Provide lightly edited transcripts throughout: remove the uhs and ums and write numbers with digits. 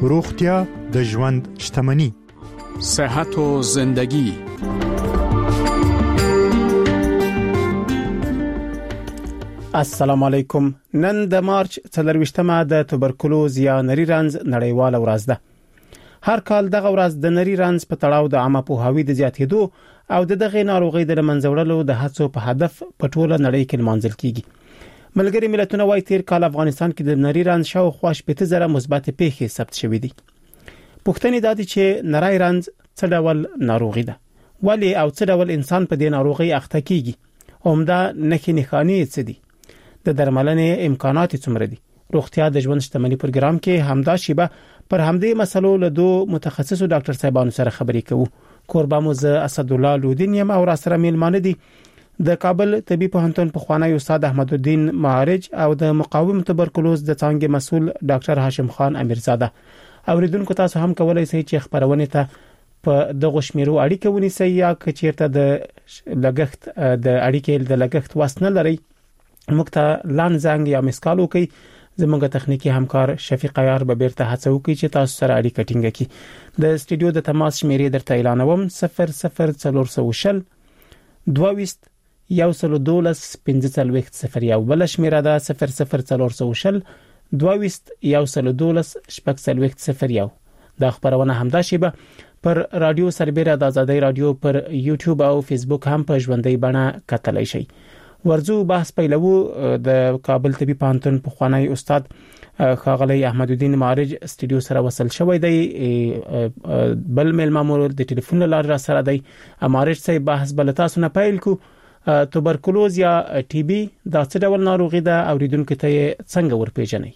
روغتیا د ژوند شتمنی. صحت و زندگی. السلام علیکم. نن د مارچ 24مه د توبرکلوز یا نری رنځ نړیواله ورځ ده. هر کال دغه ورځ د نری رنځ په تړاو د عامه پوهاوي د زیاتېدو او دغه ناروغي د منځوړلو د هڅو په هدف په ټوله نړۍ کې لمانځل کیږي. ملګری ملتونه وايي تیر کال افغانستان کې د نری رنځ شاوخوا 80,000 مثبت پیښې ثبت شوې دي. پوښتنې دا دي چې نری رنځ څه ډول ناروغي ده؟ ولی او څه ډول انسان په دې ناروغي اخته کیږي؟ عمده نښې څه دي؟ د درملنې امکانات څومره دي؟ روغتیا د ژوند شتمنی پروګرام کې همدا شیبه پر همدې مسلو له دوه متخصصو ډاکټر صاحبانو سره خبرې کوو. قربان موز اسد الله لودینیم او راسره میلمانه دي د کابل طبي پوهنتون په خوانی استاد احمد الدین معارج او د مقاوم توبرکلوز د څنګه مسول ډاکټر هاشم خان امیرزاده. اوریدونکو تاسو هم کولای شئ چې خبرونه ته په دغه شمیرو اړیکه ونیسئ یا کچیرته د لګښت د اړیکې د لګښت واسنه لري موږ ته لان زنګ یا مسکالو کوي. زموږ تخنیکی همکار شفیق عیار به بیرته هڅه وکړي چې تاسو سره اړیکه ټینګه کړي. د استودیو د تماس شمیرې درته اعلانوم 00400 22 112 15 بل شمیره ده 00400 22 112 15 دا خبرونه همدا شیبه پر رادیو سربېره د آزادۍ رادیو پر یوټیوب او فیسبوک هم په ژوندۍ بڼه کتلای شئ. ورزو بحث پیلو د کابل طبي پوهنتون په خوانی استاد خاغلی احمد الدین معارج استودیو سره وصل شوی دی. بل ملمامور د ټلیفون لار را سره دی. معارج صاحب بحث بل تاسو نه پیل کو. توبرکلوز یا ټي بي دا څه ډول ناروغي ده او ریدونکو ته څنګه ورپېژنئ؟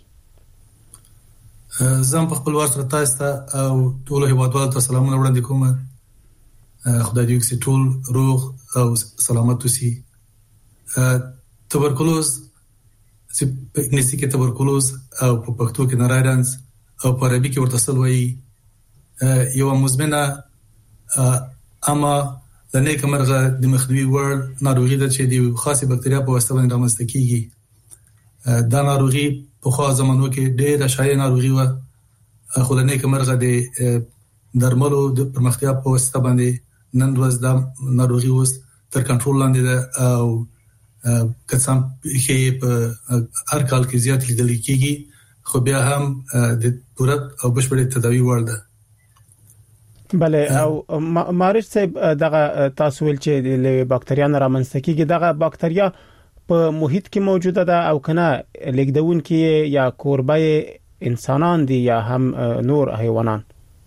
زم په خپل واسطه تاسو ته او ټول هیوادوالو ته سلامونه وړاندې کوم. خدای دې وکړي ټول روغ او سلامت اوسئ. توبرکلوز چې په انګلیسي کې توبرکلوز او په پښتو کې نری رنځ او په عربي کې ورته سل وایي یو مزمنه اما د نیک مرغه د مخنیوي وړ ناروغي ده چې د خاصه بکتریا په واسطه باندې رامنځته کیږي. دا ناروغي په خاص زمانو کې ډېره شایع ناروغي و خو د نیک مرغه د درملو د پرمختیا په واسطه باندې نن ورځ دا ناروغي اوس تر کنټرول لاندې ده او کڅام کې په هر کال کې زیات لیدل کېږي خو بیا هم د پوره او بشپړ تداوی وړ ده. بله او مارج صاحب دغه تاسو ول چې د باکتریا رامنځته کیږي دغه باکتریا په محیط کې موجوده ده او کنه لیکدون کې یا کوربه انسانان دي یا هم نور حیوانات؟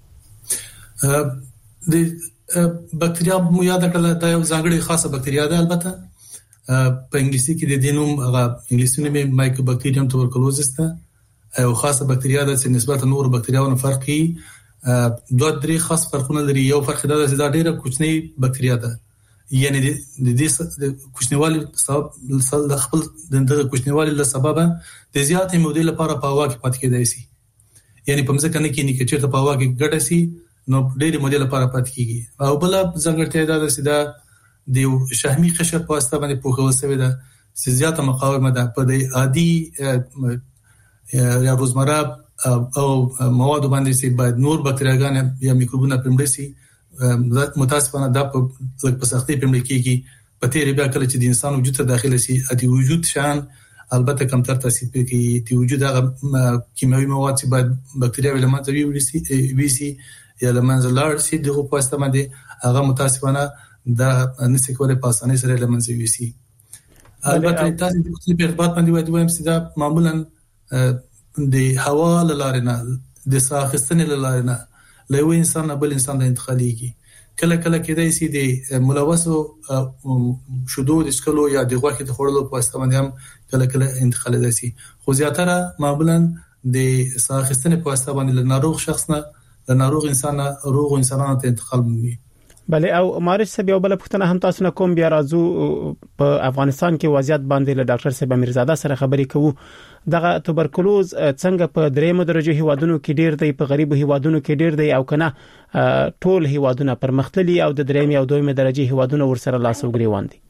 د باکتریا مو یاد کړل دا یو ځانګړی خاصه باکتریا ده. البته په انګلیسي کې د دینوم هغه انګلیسي نوم مایکوبیکټریوم توبرکلوزس ده او خاصه باکتریا ده چې نسبت نور باکتریاونو فرق کوي. دوه درې خاص فرقونه لري. یو فرق دا ده چې دا ډیره کوچنی باکتریا ده یعنی د دې کوچنیوالي سبب د خپل د کوچنیوالي له سبب د زیاتې مودې لپاره په هوا کې پاتې کېدای شي. یعنی په ځکه نه کې نه چې ته په هوا کې ګډه شي نو ډېری مودې لپاره پاتې کیږي. او بل ځانګړتیا دا ده چې دا د شحمي قشر په واسطه باندې پوښول شوی ده چې زیاته مقاومه ده په د عادي یا روزمره او مواد باندې چې باید نور باکتریاګان یا میکروبونه پرمړ شي. متاسفانه دا په سختۍ پرمړ کیږي. په تیر بیا کله چې د انسان وجود ته داخله شي د وجود شان البته کمتر تاثیر کوي. د وجود هغه کیمیاوي مواد چې باید باکتریا ولمنځه ویسي یا لمنځه لاړ شي دغه په واسطه باندې هغه متاسفانه دا نشي کولای په اسانۍ سره لمنځه ویسي. البته تاسو د خپل په ارتباط باندې وایم چې دا معمولا د هوا لاره نه د ساخستنې لاره نه له یو انسان بل انسان ته انتقالېږي. کله کله کېدای شي د ملوثو شودو د اسکلو یا د غوښې د خوړلو په واسطه باندې هم کله کله انتقالېدای شي. خو زیاتره معمولا د ساخستنې په واسطه باندې له ناروغ شخص نه له ناروغ انسان نه روغ انسانانو ته انتقال کوي. بله او مارج صاحب یو بل پوښتنه هم تاسو نه کوم بیا راځو په افغانستان کې وضعیت باندې له ډاکټر صاحب امیرزاده سره خبرې کوو. دغه توبرکلوز څنګه په دریمه درجه هیوادونو کې ډیر دی په غریب هیوادونو کې ډیر دی او کنه ټول هیوادونه پرمختللي او د دریمه او دویمه درجه هیوادونو ورسره لاس او ګریوان دي؟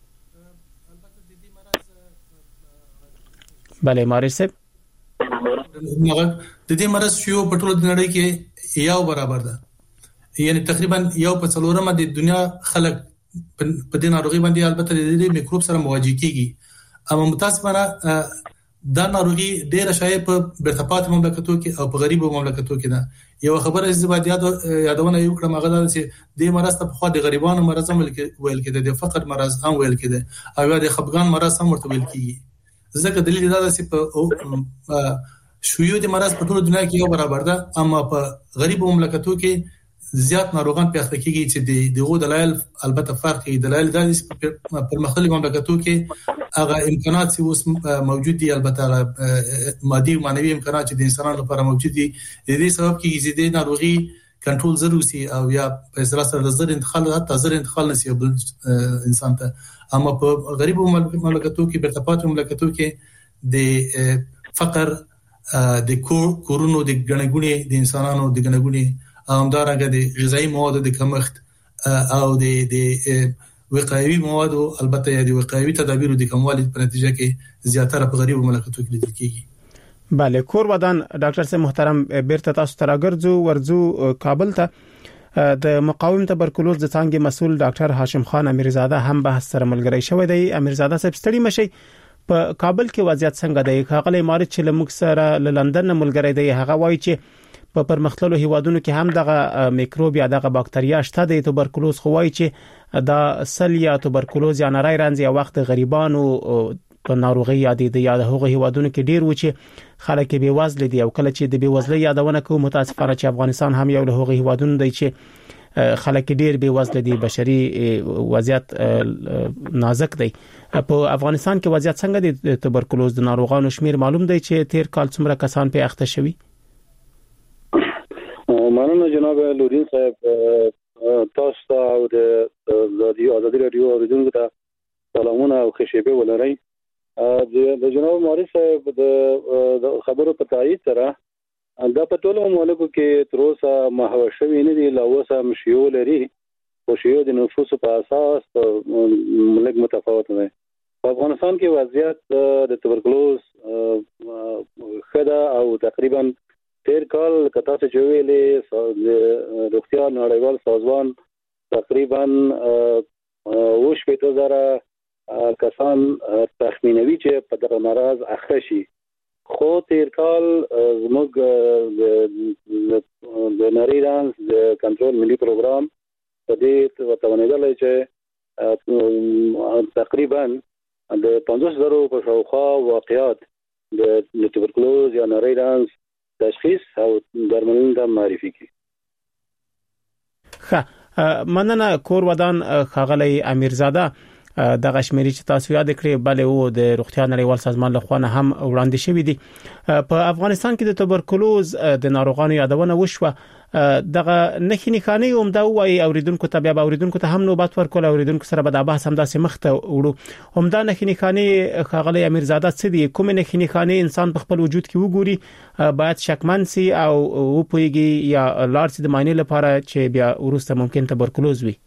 بله مارج صاحب د دې مرض شیو په ټول نړۍ کې یو برابر ده، یعنی تقریبا یو په څلورمه د دنیا خلک په دې ناروغي باندې البته د دې میکروب سره مواجه کیږي. اما متاسفانه دا ناروغي ډېر شایع په برتپات مملکتو کې او په غریبو مملکتو کې ده. یو خبره چې باید یادونه یو کړم هغه ده چې د مرض په خوا د غریبانو مرض هم ویل کېده، د فقر مرض هم ویل کېده او د خپګان مرض هم ورته ویل کېږي. ځکه دلیل دا ده چې په شیوع د مرض په ټول دنیا کې یو برابر ده، اما په غریبو مملکتو کې زیات ناروغان پیښ کېږي چې دغه دلایل البته فرق کوي. دلایل دا چې په مختلفو مملکتو کې هغه امکانات چې اوس موجود دي، البته مادي او معنوي امکانات چې د انسانانو لپاره موجود دي، د دې سبب کېږي چې د ناروغي کنټرول ضروري او یا په اصطلاح سره زر انتقال حتی زر انتقال نشي بل انسان ته. اما په غریبو مملکتو کې برتپات مملکتو کې د فقر د کورونو د غنګونی د انسانانو د غنګونی همدارنګه د غذایی موادو د کمښت او د وقایوي موادو البته یا د وقایوي تدابیرو د کموالي په نتیجه کې زیاتره په غریبو مملکتو کې لیدل کیږي. بله کور ودان ډاکټر صاحب محترم بیرته تاسو ته ورځو کابل ته د مقاوم تبرکلوز د څنګه مسول ډاکټر هاشم خان امیرزاده هم بحث سره ملګری شوی دی. امیرزاده صاحب ستړي مشي، په کابل کې وضعیت څنګه دی؟ هغه مارچ چې لمک سره ل لندن ملګری دی، هغه وایي چې په پرمختللو هیوادونو کې هم دغه میکروب یا دغه باکتریا شته د تبرکلوز، خو وایي چې دا سل یا تبرکلوز یا نری رنځ یا وخت غریبانو په ناروغي یادې د هغه هیوادونو کې ډیر و چې خلک به وزل دي، او کله چې د به وزل یادونه کوم متاسفانه چې افغانستان هم یو له هغه هیوادونو دی چې خلک ډیر به وزل دي، بشري وضعیت نازک دی. په افغانستان کې وضعیت څنګه دی؟ د تبرکلوز د ناروغانو شمیر معلوم دی چې تیر کال څومره کسان په اخته شوي؟ مننه جناب لورین صاحب، تاسو ته او د ازادي رادیو اوریدونکو ته سلامونه او خوشبه ولرئ. د جناب ماري صاحب د خبرو په تایید سره دا په ټولو مملکتو کې تر اوسه محو شوی نه دی، لا اوسه مشیو لري او شیو د نفوس په اساس ملک متفاوت دی. په افغانستان کې وضعیت د تبرکلوز خدا او تقریبا تیر کال کتا څه جوړلې روغتیا نړیوال سازمان تقریبا 200,000 کسان تخمینوي چې په دغه مرض اخته شي. خو تیر کال زموږ د نری رنځ د کنټرول ملي پروګرام په دې وتوانیدل چې تقریبا د 50,000 په شاوخوا واقعات د تبرکلوز یا نری رنځ تشخیص او درملنه د معرفي کی. مننه کور ودان خاغلی امیرزاده. د غشمیري چې تاسو یاد کړئ بل او د روغتیا نړیوال سازمان له خوا هم وړاندې شوی دی. په افغانستان کې د تبرکلوز د ناروغانو یادونه وشوه. دغه نخینی خاني هم دا وایي اوریدونکو ته بیا اوریدونکو ته هم نوبت ورکول، اوریدونکو سره به دا بحث هم داسې مخته وړو. هم دا نخینی خاني خاغلی امیرزاده څه دی؟ کوم نخینی خاني انسان په خپل وجود کې وګوري باید شکمن سي او پویږي یا لارس د معنی لپاره چې بیا ورسته ممکن تبرکلوز وي؟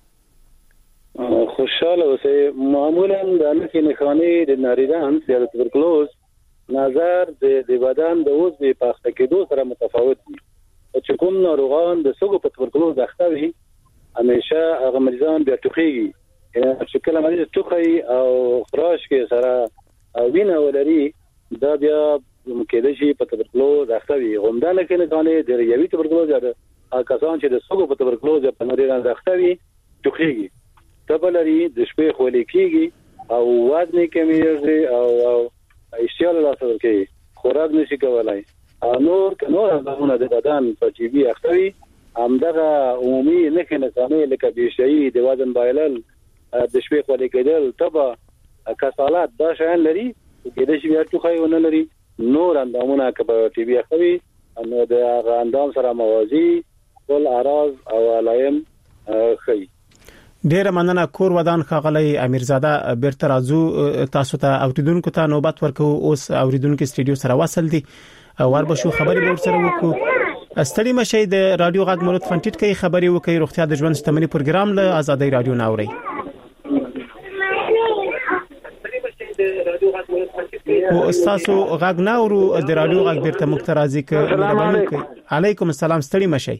خوشاله اوسئ. معمولا د نخینی خاني د ناریدان یا د تبرکلوز نظر د بدن د عضو په اخته کېدو سره متفاوت دي. چې کوم ناروغان د سګو په تبرکلوز اخته وي همیشه هغه مریضان بیا ټوخیږي، چې کله مریض ټوخي او خراش کې سره وینه ولري دا بیا کېدای شي په تبرکلوز اخته وي. همدا نخینی خاني د ریوي تبرکلوز یا کسان چې د سګو په تبرکلوز په ناریدان اخته وي ټوخیږي، تبلري د شپې خولې کیږي او وزن کمیږي او اشتیال لاسه ورکي، خوراک نشي کولای. نور اندامونه د بدن په جیبي اختوي همدغه عمومي نخینه خاني لکه بیشي د وزن بایلل د شپې خولې کېدل تبه کسالات دا شان لري کېدای شي بیا ټوخی ونه لري. نور اندامونه که ټي بي اختوي نو د هغه اندام سره موازي ټول اعراض او علائم خي. ډیر مننه کور ودان خاغلی امیرزاده. بیرته راځو تاسو ته اوریدونکو ته نوبت ورکو. اوس اوریدونکو استډیو سره وصل دي وربشو خبري به سره وکړو. ستړي مشه د رادیو غږ ملت فنټیټ کې خبري وکړي. روغتیا د ژوند شتمنۍ پروګرام له آزادۍ رادیو ناوړي. او تاسو غږ نه اورو د رادیو غږ بیرته مخترازي ک علیکم السلام ستړي مشي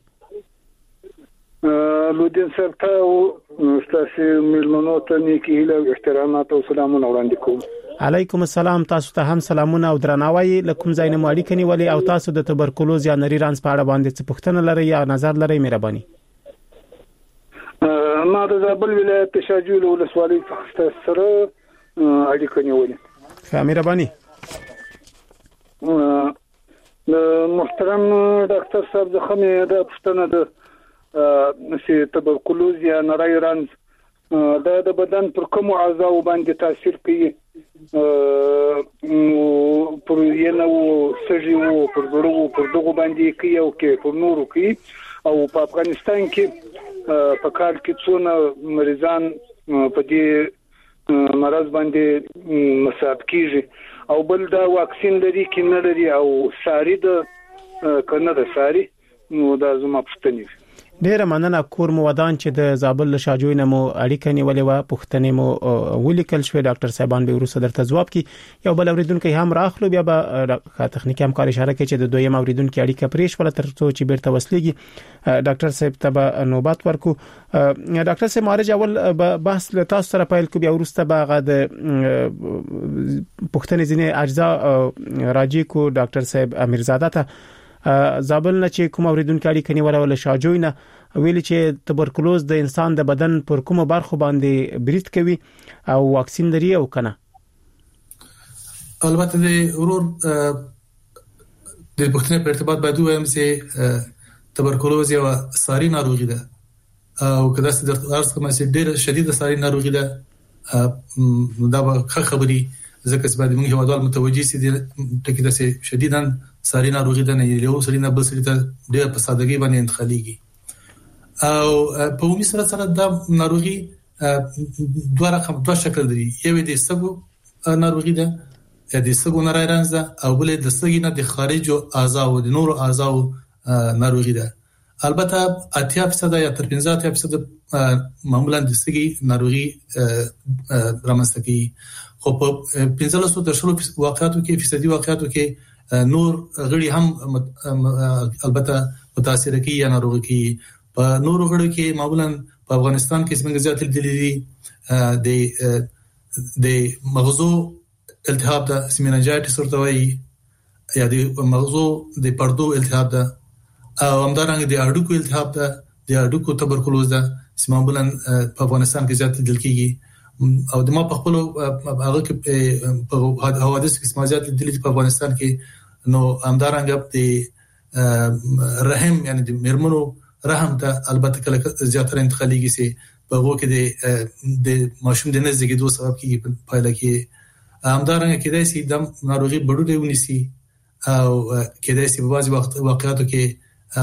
لودین سره تاسو ملمنو ته نیکی له احترامات او سلامونه وړاندې کوم علیکم السلام تاسو ته هم سلامونه او درناوی لکم زاینه مالی کني ولی او تاسو د تبرکلوز یا نری رانس په اړه باندې څه پوښتنه لرئ یا نظر لرئ مهرباني ما د زابل ولایت شاجول ولسوالۍ څخه سره اړیکه نیولې مهرباني محترم ډاکټر صاحب زه خمه د پښتنه د چې تبرکلوز یا نری رانس د بدن پر کوم اعضاء باندې تاثیر کوي پر ینو سږي پر ډوړو پر دغه باندې کوي او کې پر نورو کوي او په افغانستان کې په کال کې څونه مریضان په دې مرض باندې مصاب کیږي او بل دا واکسین لري کې نه لري او ساري د کنه د ساري نو دا زما پښتني ډیره مننه کور مو ودان چې د زابل له شاجوی نه مو اړیکه نیولې و پښتنې مو ولیکل شوې ډاکټر صاحبان به ورسره درته جواب کی یو بل اوریدونکو هم راخلو بیا به تخنیکی همکار اشاره کوي چې د دویم اوریدونکو اړیکه پریش ولا تر څو چې بیرته وسلېږي ډاکټر صاحب ته نوبت ورکو ډاکټر صاحب مارج اول بحث له تاسو سره پیل کو بیا ورسته به د پښتنې ځینې اجزا راجی کو ډاکټر صاحب امیرزاده ته زابل نه چې کوم اوریدونکو اړیکه نیول ول شاجوی نه ویل چې تبرکلوز د انسان د بدن پر کومه برخه باندې برید کوي او واکسین لري او کنه البته د ورور د پښتنې په ارتباط باید وایم چې تبرکلوز یو ساري ناروغي ده او کله چې د ارز کومه چې ډېر شدید ساري ناروغي ده دا به خبري ځکه چې باید موږ هوادار متوجي سي د ټکی د شدیداً ساري ناروغي ده نه یو سړی نه بل سړی ته ډېر په سادهګي باندې انتقاليږي او په عمومي سره د ناروغي دوه شکل لري یو د سګو ناروغي ده د سګو نری رانس ده او بل د سګي نه د خارج او اعضاء او د نور اعضاء ناروغي ده البته 80% یا 50% معمولا د سګي ناروغي رامنځته کوي خو په 15% واقعاتو کې فیصدي واقعاتو کې نور غړي هم البته متاثر کوي یا ناروغي کوي په نور غړو کې معمولا په افغانستان کې څنګه زیات دي د مغزو التهاب ده سیمیناجایټس ورته وایي یا د مغزو د پردو التهاب ده او همدارنګه د اډوکو التهاب ده د اډوکو تبرکلوز ده چې معمولا په افغانستان کې زیات لیدل کیږي او د ما په خپل هغه کې په حوادث کې سماجات لیدل په افغانستان کې نو همدارنګه د رحم یعنی د مرمنو رحم ته البته کله زیاتره انتقاليږي سي په هغه کې د ماشوم د نزدګي دوه سبب کې په پایله کې همدارنګه کېدای سي د ناروغي بډوډې ونیسي او کېدای سي په بعض واقعاتو کې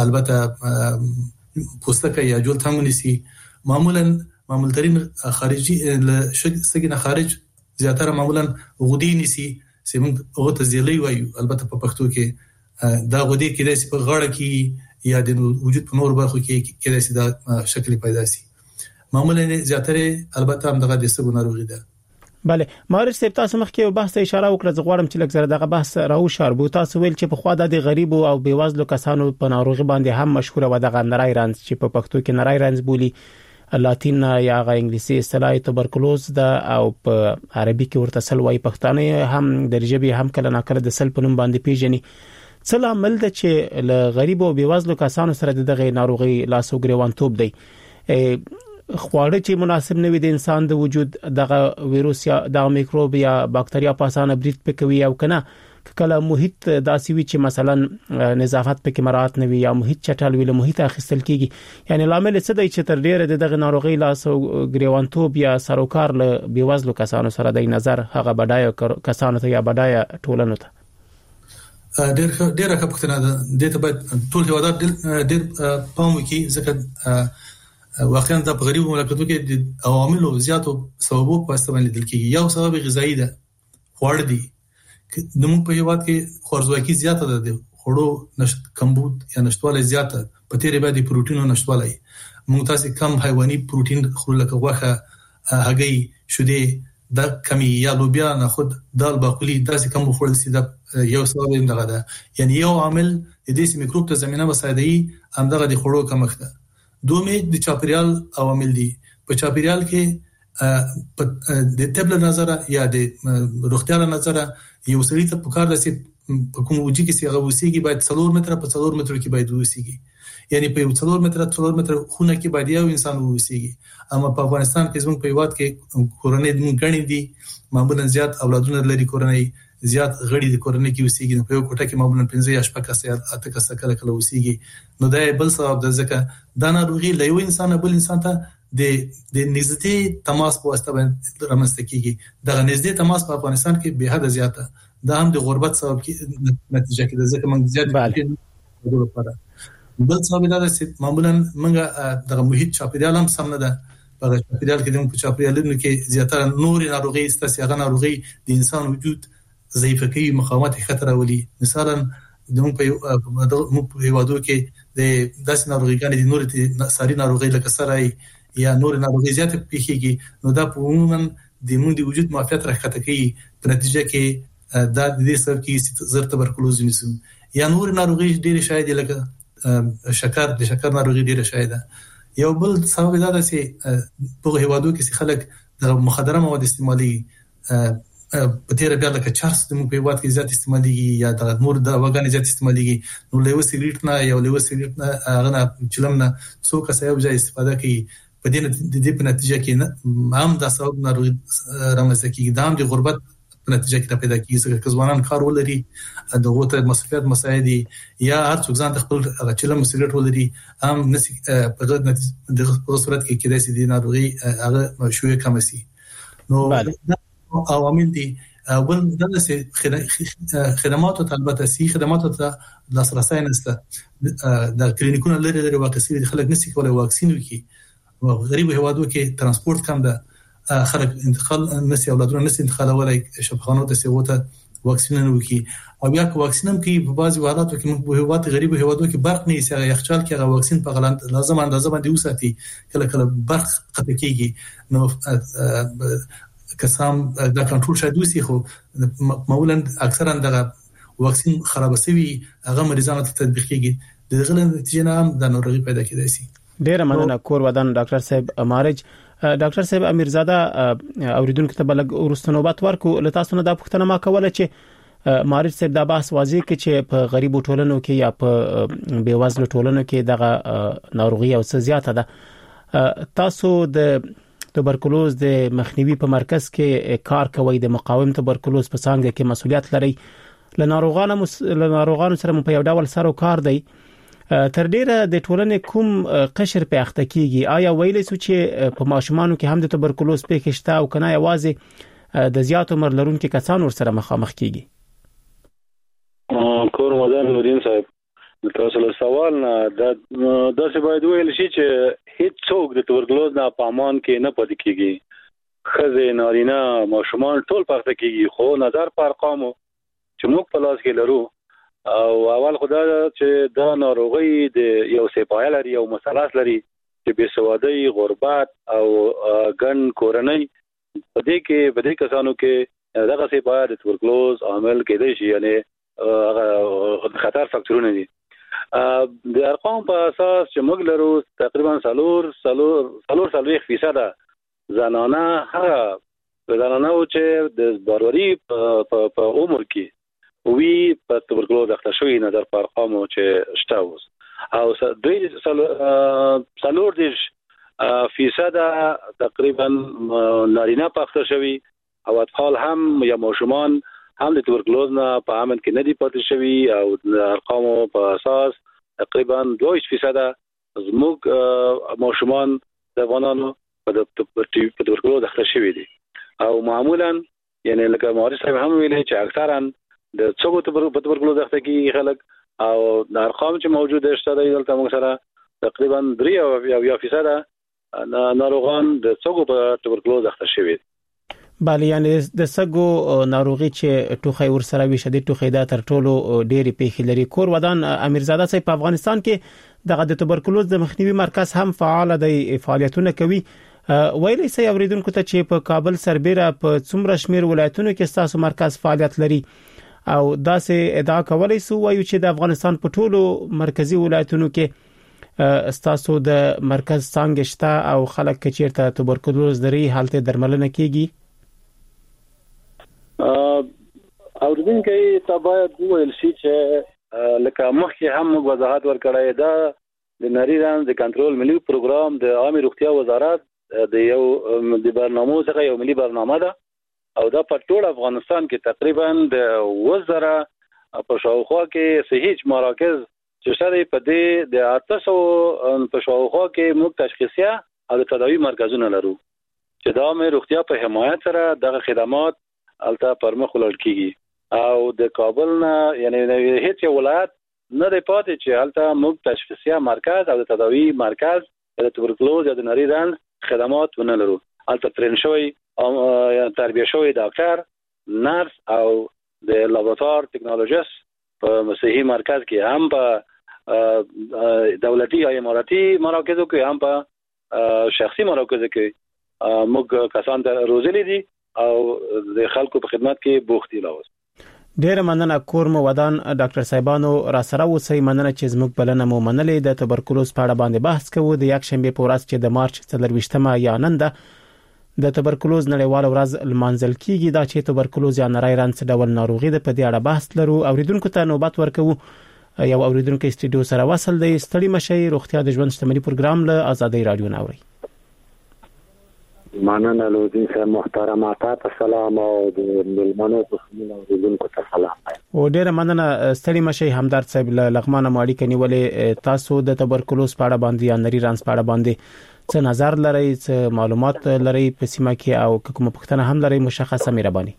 البته پوستکه یا جلد هم ونیسي معمولترین خارجي سګنه خارج زیاتره معمولا غدي نيسي چې موږ هغه ته زیلې وایو البته په پښتو کې دا غدي کېدای سي په غاړه کې یا د وجود په نور برخو کې کېدای سي دا شکل پیدا سي معمولا زیاتره البته هم دغه د سګو ناروغي ده بله مارج صاحب تاسو مخکې بحث ته اشاره وکړه زه غواړم چې لږ زره دغه بحث راو شاربو تاسو ویل چې په خوا د غریب او بیوزلو کسانو په ناروغي باندې هم مشهور و دغه نری رانس چې په پښتو کې نری رانس بولی لاتین یا انګلیسي اصطلاح تبرکلوز ده او په عربي کې ورته سل وایي پښتانه هم د رجبي هم کله ناکله د سل په نوم باندې پیژني څه عمل ده چې له غریب او بیوزلو کسانو سره دغه ناروغي لاسو ګریوانتوب دی خواړه چې مناسب نه وي د انسان د وجود دغه ویروس یا د میکروب یا باکتریا په اسانه برید پکوي او کنه کله محیط داسې وي چې مثلا نظافت پکې مراعات نه وي یا محیط چټل وي له محیط اخیستل کیږي یعنی لامل څه دی چې تر ډیره دغه ناروغي لاسو ګریوانتوب یا سروکار له بیوزلو کسانو سره د نظر هغه بډای کسانو ته یا بډای ټولنو ته ډیره خپختنه ده د ته باید ټول هوادار ډیر پام وکړي ځکه واقعا د غریب مملکتونو کې د عواملو زیاتو سببو په استعمال لیدل کیږي یو سبب غذایی ده خواړه دي د موږ په هیواد کې خورزواکي زیاته ده د خوړو کمبود یا نشټواله زیاته په تیرې باندې پروتینو نشټواله موږ تاسو کم حیواني پروتین خورو لکه غوښه هګۍ شیدې د کمی یا لوبیا نه خود دال باقلی داسې کم خوړل سي د یو سبب هم دغه ده. یعنی یو عامل د دې میکروب ته زمينه مساعدي هم دغه د خوړو کمښت ده. دومې د چاپیریال عوامل دي. په چاپیریال کې د طب له نظر یا د روغتیا له نظر یو سړی ته پکار ده چې په کوم وجه کې څنګه وسیږي باید 4 متره په 4 متره کې باید وسیږي. یعنی په 4 متره خونه کې باید یو انسان وسیږي. اما په افغانستان کې زموږ په هیواد کې کورنۍ د غني دي معمولا زیات اولادونه لري کورنۍ زیات غړي د کورنۍ کې وسیږي. په یو کوټه کې معمولا 15 یا 16 کس یا 8 کس کله وسیږي. نو دا بل سبب ده ځکه دا ناروغي له یو انسان بل انسان ته د نږدې تماس په واسطه باندې رامنځته کیږي. دا نږدې تماس په افغانستان کې به حد زیاته دا هم د غربت سبب کې نتیجه کې ده ځکه موږ زیات لپاره بل سبب دا چې معمولا موږ د محیط چاپیریال هم سم نه ده. په چاپیریال کې د چاپیریالونو کې زیاتره نور ناروغي استاسي هغه ناروغي د انسان وجود ضعیف کوي مقاومت خطر ولي. مثلا د موږ په هیوادو کې د داسې ناروغیګان دي نور د ساري ناروغي لکه سرای یا نور ناروغي زیات پیښیږي. نو دا په عموما د موږ د وجود معافیت راخته کوي په نتیجه کې دا د دې سبب کې زر تبرکلوز نیسو یا نور ناروغي ډېر شاید لکه شکر ناروغي ډېر شاید. یو بل سبب دا ده چې په هیوادو کې خلک د مخدره مواد استعمالي په تیر بیا لکه چارس د موږ په هیواد کې زیات استعماليږي یا د نور د وګانې زیات استعماليږي. نو له سیګریټ نه یو له سیګریټ نه هغه نه چلم نه څو کس یو ځای استفاده کوي. په دې په نتیجه کې هم دا سبب ناروغي رامنځته کیږي. دا هم د غربت په نتیجه کې پیدا کیږي چې ځوانان کار ولري دغه ته مصرفيات مساعدي یا هر څوک ځان خپل چلم سیګریټ ولري هم نسی په دغه صورت کې کېدای شي د ناروغي هغه شويه کم شي. نو عوامل دي. ول دغه خدماتو ته البته سي خدماتو ته لاسرسي نشته. د کلینیکونو لري واکسین دي خلک نسی کولای واکسین وکړي. غریب هوادو کې ترانسپورت کم ده خلک انتقال نسی اولادونه نسی انتقال ولای شفاخانو ته سیوته واکسین نه وکړي. او بیا که واکسین هم کې په بعضي حالاتو کې موږ په هواد غریب هوادو کې برق نه یې یخچال کې هغه واکسین په غلط لازم اندازه باندې وساتي کله برق قطع کیږي. نو کسام دا کنټرول شاید وسی خو معمولا اکثرا دغه واکسین خراب شوی هغه مریضانو ته تطبیق کیږي. دغه نتیجه نه هم د ناروغي پیدا کیدای شي. ډیر مننه کور ودان ډاکټر صاحب مارج. ډاکټر صاحب امیرزاده اوریدونکو ته بلګ ورستنوبات ورکو لته تاسو نه د پښتنه ما کوله چې مارج صاحب دا بحث واضح کې چې په غریبو ټولنو کې یا په بیوزلو ټولنو کې دغه ناروغي او څه زیاته ده. تاسو د تبرکلوز د مخنیوي په مرکز کې کار کوي د مقاوم تبرکلوز په څنګه کې مسؤلیت لري. لناروغانو سره په یو ډول سره کار دی. تر ډیره د ټولنې کوم قشر په اخته کیږي؟ آیا ویلې سو چې په ماشومانو کې هم د تبرکلوز پیښه شته او کنه یوازې د زیات عمر لرونکو کسانو سره مخامخ کیږي؟ کور مدان نورین صاحب تاسو له سوال نه دا څه باید ویل شي چې هیڅ څوک د تبرکلوز نه په امان کې نه پاتې کیږي. خزه نارینه ماشومان ټول پاتې کیږي. خو نظر پر ارقامو چې موږ په لاس کې لرو او اول خدای چې دا ناروغي د یو سپایه لري او مسلات لري چې بے سوادي غربت او ګن کورنۍ په دې کسانو کې دغه سپایه د تبرکلوز عامل کېدای شي. یعنی هغه خطر فاکتورونه دي. د ارقام په اساس چې موږ لرو تقریبا 40% زنانه او چې د باروری په عمر کې وی په تبرکلوز اخته شوی نه در پر ارقامو چې شته اوس او 40% تقریبا نارینه پخته شوی او اطفال هم یا ماشومان هم د تبرکلوز نه په امن کې نه دي پاتې شوی او د ارقامو په اساس تقریبا 2% زموږ ماشومان د افغانانو په تبرکلوز اخته شوی دي. او معمولا یعنی لکه مارج صاحب هم ویلي چې اکثرا د څو تبرکلوز اخته کې خلک او د ارقام چې موجود شته دلته موږ سره تقریبا 3% ناروغان د څو تبرکلوز اخته شوی. بله یعنی د سګو ناروغي چې ټوخی ورسره وي شدید ټوخی دا تر ټولو ډېری پیښې لري. کور ودان امیرزاده صاحب په افغانستان کې د تبرکلوز د مخنیوي مرکز هم فعال دی، فعالیتونه کوي. ویلي سي اوریدونکو ته چې په کابل سربېره په څومره شمیر ولایتونو کې تاسو مرکز فعالیت لري او داسې ادعا کولای سو وایو چې د افغانستان په ټولو مرکزی ولایتونو کې تاسو د مرکز څنګه شته او خلک چیرته توبرکلوز لري حالت درملنه کیږي. اوریدونکو ته باید وویل شي چې لکه مخکې هم وضاحت ورکړی دا د نری رنځ د کنټرول ملي پروګرام د عامه روغتیا وزارت د یو د برنامو څخه یو ملي برنامه ده او دا په ټول افغانستان کې تقریبا د وزاره په شاوخوا کې صحیح مراکز چې شته په دې د 800 په شاوخوا کې موږ تشخیصیه او تداوی مرکزونه لرو چې د عامه روغتیا په حمایت سره دغه خدمات الته پرمخ ولاړ کیږي او د کابل نه یعنی هیڅ ولایت نه دی پاتې چې الته موږ تشخیصیه مرکز او تداوی مرکز د توبرکلوز یا د نری رنځ خدمات ونه لرو. الته ترین شوی تربیه شوی ډاکټر نرس او د لابراتوار ټکنالوژیست په صحي مرکز کې هم په دولتي یا اماراتي مراکزو کې هم په شخصي مراکزو کې موږ کسان ته روزلي دي او د خلکو په خدمت کې بوخت دي. لاوس ډیر مننه کورم ودان ډاکټر صاحبانو را سره اوسئ. مننه چې زموږ بلنه مو منلې. د توبرکلوز په اړه باندې بحث کوو د یک شنبه په ورځ چې د مارچ 24مه یا نن د توبرکلوز نړیوال ورځ لمانځل کیږي. دا چې توبرکلوز یا نری رنځ ډول ناروغي ده په دې اړه بحث لرو. اوریدونکو ته نوبت ورکوو. یو اوریدونکو استډیو سره وصل دی. ستړي مشي روغتیا د ژوند شتمنۍ پروګرام له آزادۍ رادیو ناوړي. مننه لودین صاحب محترم تاسو سلام او د ملمنو په سمونه اوریدونکو ته سلام. او ډیر مننه ستړي مشي همدارد صاحب لغمانه ماړی کني ولې تاسو د توبرکلوز په اړه باندې یا نری رنځ په اړه باندې څه نظر لرئ څه معلومات لرئ په سیمه کې او کومه پوښتنه هم لرئ مشخصه مهرباني.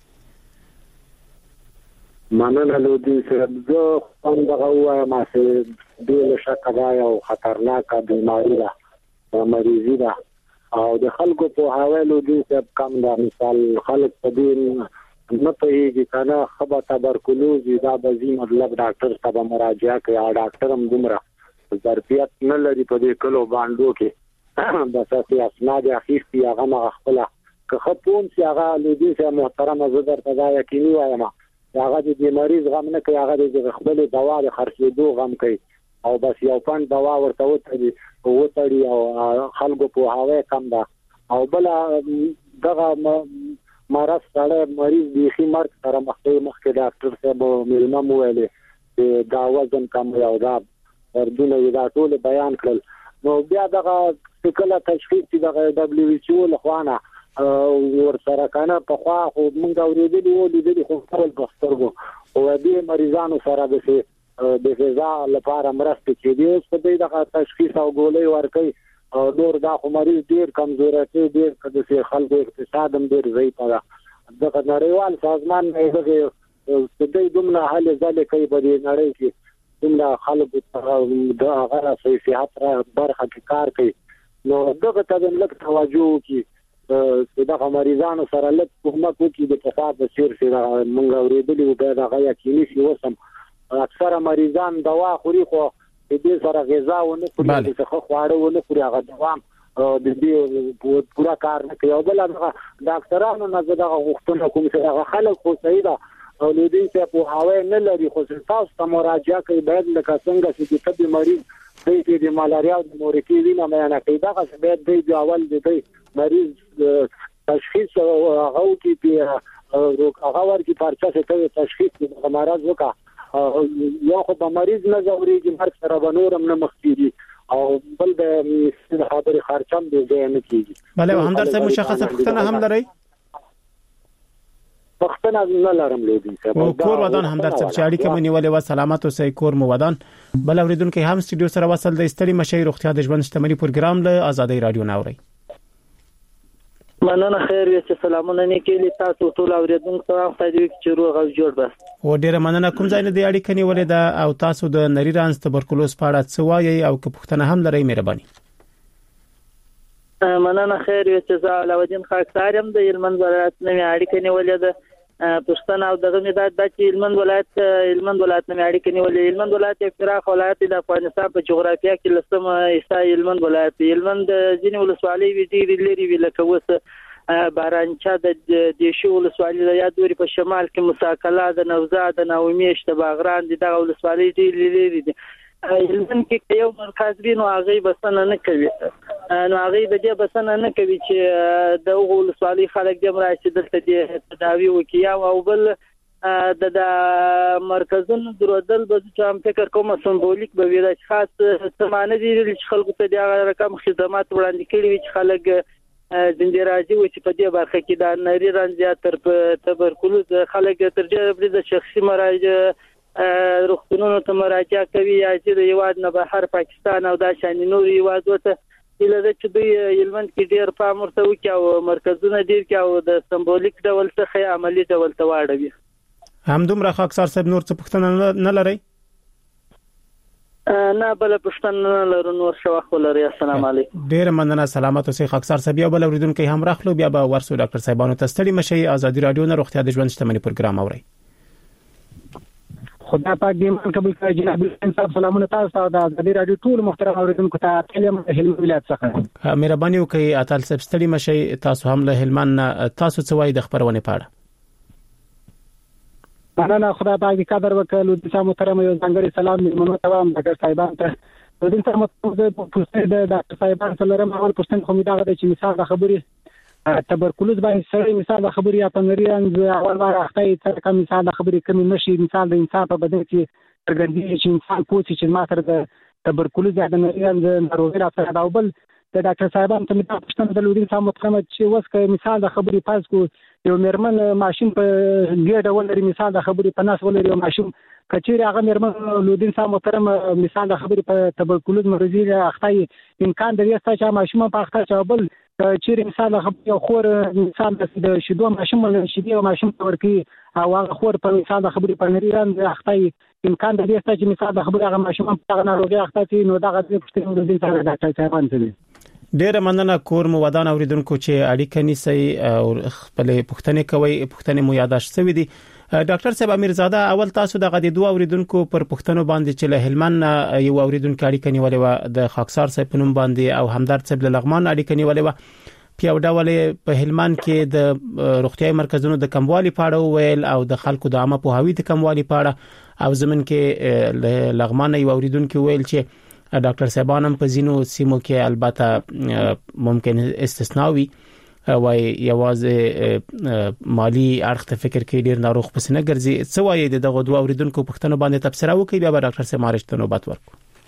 مننه لودین صاحب زه هم دغه وایم چې د شکه او خطرناک بیماری ده مریضی ده او د خلکو په حواله دي چې کم دا مثال خلک په دې نه پېږي کنه خبر توبرکلوز دا بزی مطلب ډاکټر ته مراجعه کوي او ډاکټر هم دومره ظرفیت نه لري په دې کلو باندې کې د اساسي اسناد اخیس دی هغه خپل که خپون چې هغه لودي چې محترم زدر ته دا یقیني وایم هغه د مریض غم نه کوي هغه د خپل دوا د خرڅېدو غم کوي او بس یو پن دوا ورته وتړي او خلکو په هوا کم ده او بل دغه مرض سره مریض بيخي مرګ سره مخکې ډاکټر صاحب ملما مو ویلي دا وزن کم یو دا ورډونه دا ټول بیان کړل نو بیا دغه کله تشخیص دغه دبليو ایچ او لخوانه ور سره کنه په خوا خو موږ اوریدلی وو لیدلی خو خپل بسترګو او دې مریضانو سره د فضا لپاره مرسته کوي اوس په دې دغه تشخیص او ګولۍ ورکي او نور دا خو مریض ډیر کمزور دی ډیر کده خلکو اقتصاد هم ډیر ضعیف ده دغه نړیوال سازمان دغه د دې دومره حل ځل کوي په دې نړۍ کې دومره خلکو د هغه صحت برخه کې کار کوي نو دغه ته د لک توجه کی دغه مریضانو سره لک کومه کوي د فساد د سیر سره مونږ اوریدلی و دا هغه یقیني شي وسم اکثر مریضان دوا خوري خو دې سره غذا ونه خوري څه خواړه ونه خوري هغه دوام د دې پورا کار نه کوي او بل ډاکټرانو نه دغه غوښتنه کوم چې هغه خلک خو صحیح ده او لدې چې په هوا نه لري خو تاسو ته مراجعه کوي باید لکه څنګه چې د طبي مریض د مالاریا او د مورکی وینه مې نه کوي دا چې باید د اول د مریض تشخیص او هغه کې په هغه ورکی پرچا څه تشخیص د مرض وکړه یو خو په مریض نه زوريږي مرګ سره بنورم نه مخکېږي او بل د خبرې خرچم دی نه کیږي. بله همدار صاحب مشخصه پوښتنه هم لرئ؟ پوښتنه نه لرم لودي صاحب. کور ودان همدار صاحب چې اړیکه مې نیولې و سلامت اوسئ کور مو ودان. بل اوریدونکو هم سټډیو سره وصل د ستړي مشي روغتیا د ژوند شتمنۍ پروګرام له آزادۍ رادیو ناوړي. مننه خیر وي چې سلامونه نیکلی تاسو ټول اوریدونکو ته خدای دې چې روغ او جوړ بس. او ډیره مننه کوم ځای نه دی اړیکه نیولې ده او تاسو د نری رنځ توبرکلوز په اړه څه وایي او که پوښتنه هم لرئ مهرباني. مننه خیر وي چې علاوالدین خاکسار هم د هلمند ولایت نه اړیکه نیولې ده پښتون او دغه مداد د هلمند ولایت نه اړیکې نیولې. هلمند ولایت یو پراخ ولایت د افغانستان په جغرافیه کې لسمه حصہ هلمند ولایت. هلمند ځینې ولسوالۍ ډېرې لري وی لکه اوس بارانچا د دیشو ولسوالۍ د یادوري په شمال کې مساکلا د نوزاد د ناومیش د باغران دغه ولسوالۍ ډېرې لري دي. هلمند کې یو مرکز وی نو هغه بسنه نه کوي نو هغه د دې بسنه نه کوي چې د ولسوالۍ خلک د مراشد د تداوی وکیا او بل د مرکزونو درودل به چې فکر کوم سمبولیک به وي د خاص سمانه دي چې خلکو ته د رقم خدمات وړاندې کړي چې خلک زندراجي و چې په دې برخه کې د نری رنځ تر تبرکلوز خلک تر دې د شخصي مراجع روغتونونو ته مراجعه کوي یا چې د یواد نه بهر پاکستان او د شان نور یواد وته اله چې دوی هلمند کې ډیر پام ورته وکي او مرکزونه ډیر کې او د سمبولیک ډول څخه عملی ډول ته واړوي. همدومره خاکسار صاحب نور څه پوښتنه نه لري؟ نه بل پښتون نه لرو نور شواخ ولري. السلام علیکم. ډیر مننه. سلامات اوسئ خاکسار صاحب. یو بل اوریدونکو هم راخلو بیا به ورسو ډاکټر صاحبانو ته ستړي مشي. ازادي رادیو نه روغتیا د ژوند شتمنۍ پروګرام اوري. خدا پاک دې مان قبول کړي. جناب صاحب سلامونه تاسو ته د ازادي رادیو ټول محترم اوریدونکو ته تلم هلمند ولایت څخه مهرباني وکړئ اتل صاحب ستړي مشي. تاسو هم له هلمند تاسو څه وایي د خبرونه پاړه؟ مننه. خدا پاک دې قدر وکړي. د تاسو محترم یو ځانګړي سلام مېلمنو ته هم ډاکټر صاحبان ته د دې سره مطلب د ډاکټر صاحبان سره اول پښتون خو می دا غواړي چې مثال د خبرې تبرکلوز باندې سره مثال د خبرې یا پنریان اول بار اخته تر کوم مثال د خبرې کمی نشي مثال د انسان په بدن کې څرګندې چې انسان پوڅي چې ماته د تبرکلوز یا د نریان د ناروغي راځي دا بل د ډاکټر صاحبان ته مې تاسو ته د لودین سم متخمه چې وسکه مثال د خبرې پاس کو یو مرمن ماشين په ګډه ولري مثال د خبرې په ناس ولري یو ماشين کچېره هغه مرمن لودین سم محترم مثال د خبرې په تبرکلوز مرضی اخته امکان د یستا چې ماشين په اخته چابل چیرې مثال یو خور مثال د شیدو ماشين ولر شیدو ماشين ورکی او هغه خور په مثال د خبرې په نریان اخته امکان د یستا چې مثال د خبرې هغه ماشين په ناروغي اخته نو دا غوښتنه پښتنه د دې سره ډاکټر صاحبان ته ډیره مننه. کور مو ودان اوریدونکو چې اړیکه نیسي او خپل پوښتنه کوي. پوښتنه مو یاداشت شوې دي. ډاکټر صاحب امیرزاده اول تاسو د غدي دوه اوریدونکو پر پوښتنو باندې چې له هلمند یو اوریدونکو اړیکه نیولې و د خاکسار صاحب په نوم باندې او همدرد صاحب له لغمان اړیکه نیولې و. پیاو ډول په هلمند کې د روغتيایي مرکزونو د کموالي پاړه ویل او د خلکو د عامه پوهاوی د کموالي پاړه او زمون کې لغمان یو اوریدونکو ویل چې ډاکټر صاحبانم په زینو سیمو کې البته ممکن استثناء وي وای یوازې مالی اړخ ته فکر کې ډیر ناروغ پس نه ګرځي. څه وایي دغه دوه اوریدونکو پښتنو باندې تبصره وکړي بیا ډاکټر صاحب مارشته نوبت ورکو.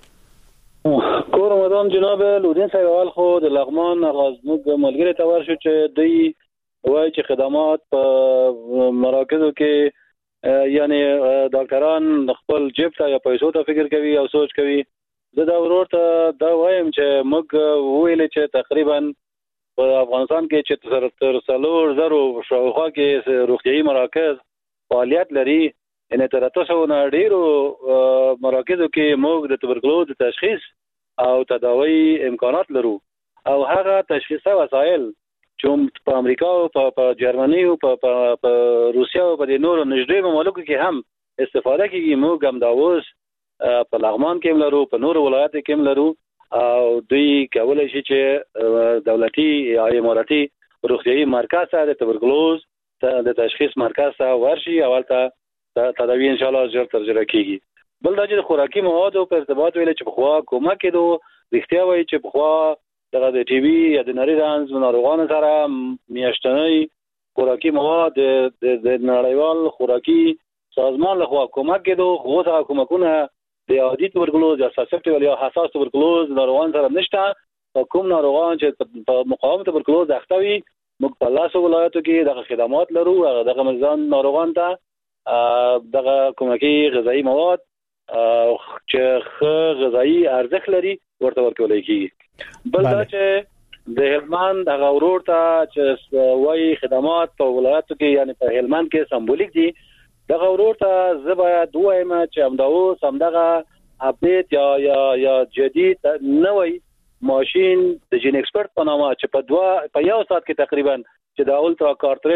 کور رمضان جناب لودین صاحب اول خو د لغمان غزنوک ملګری ته ورشو چې دوی وایي چې خدمات په مراکزو کې یعنی ډاکټران خپل جیب ته یا پیسو ته فکر کوي او سوچ کوي. زه دا ورور ته دا وایم چې موږ ویل چې تقریبا په افغانستان کې چې تر 300,000 شاوخوا کې روغتيایي مراکز فعالیت لري. ان تر 300 نه ډیرو مراکزو کې موږ د تبرکلوز تشخیص او تداوی امکانات لرو او هغه تشخیصي وسایل چې په امریکا او په جرمني او په روسیا او په نورو نږدې مملکتو کې هم استفاده کیږي. موږ هم دا اوس په لغمان کې لرو په نورو ولایتونو کې لرو او دوی کولای شي چې دولتي یا اماراتي روغتيایي مرکز د تبرکلوز د تشخیص مرکز ورشي او ولته تداوی ان شاء الله ژر ترجمه کیږي. بل دا چې خوراکي موادو په ارتباط ویل چې په خوا کومه کېدو رښتیا وایي چې په خوا د ټي بي یا د نری رنځ ناروغانو سره میاشتنی خوراکي مواد د نړیوال خوراکي سازمان لخوا کومه کېدو خو څه کومکونه د عادي تبرکلوز یا سسپټیبل یا حساس تبرکلوز ناروغان سره نشته. کوم ناروغان چې په مقاوم تبرکلوز اخته وي موږ په لاسو ولایتو کې د خدمات لرو. دغه مزان ناروغان ته دغه کومکی غذایی مواد چې غذایی ارزښت لري ورته ورکول کېږي. بل دا چې د هلمند هغه ورور ته چې وایي خدمات په ولایتو کې یعنی په هلمند کې سمبولیک دي. دغه ورور ته زه باید وایم چې همداوس همدغه اپډیټ یا جدید نوې ماشين د جین ایکسپرت په نامه چې په یو ساعت کې تقریبا چې د اولټرا کارتریج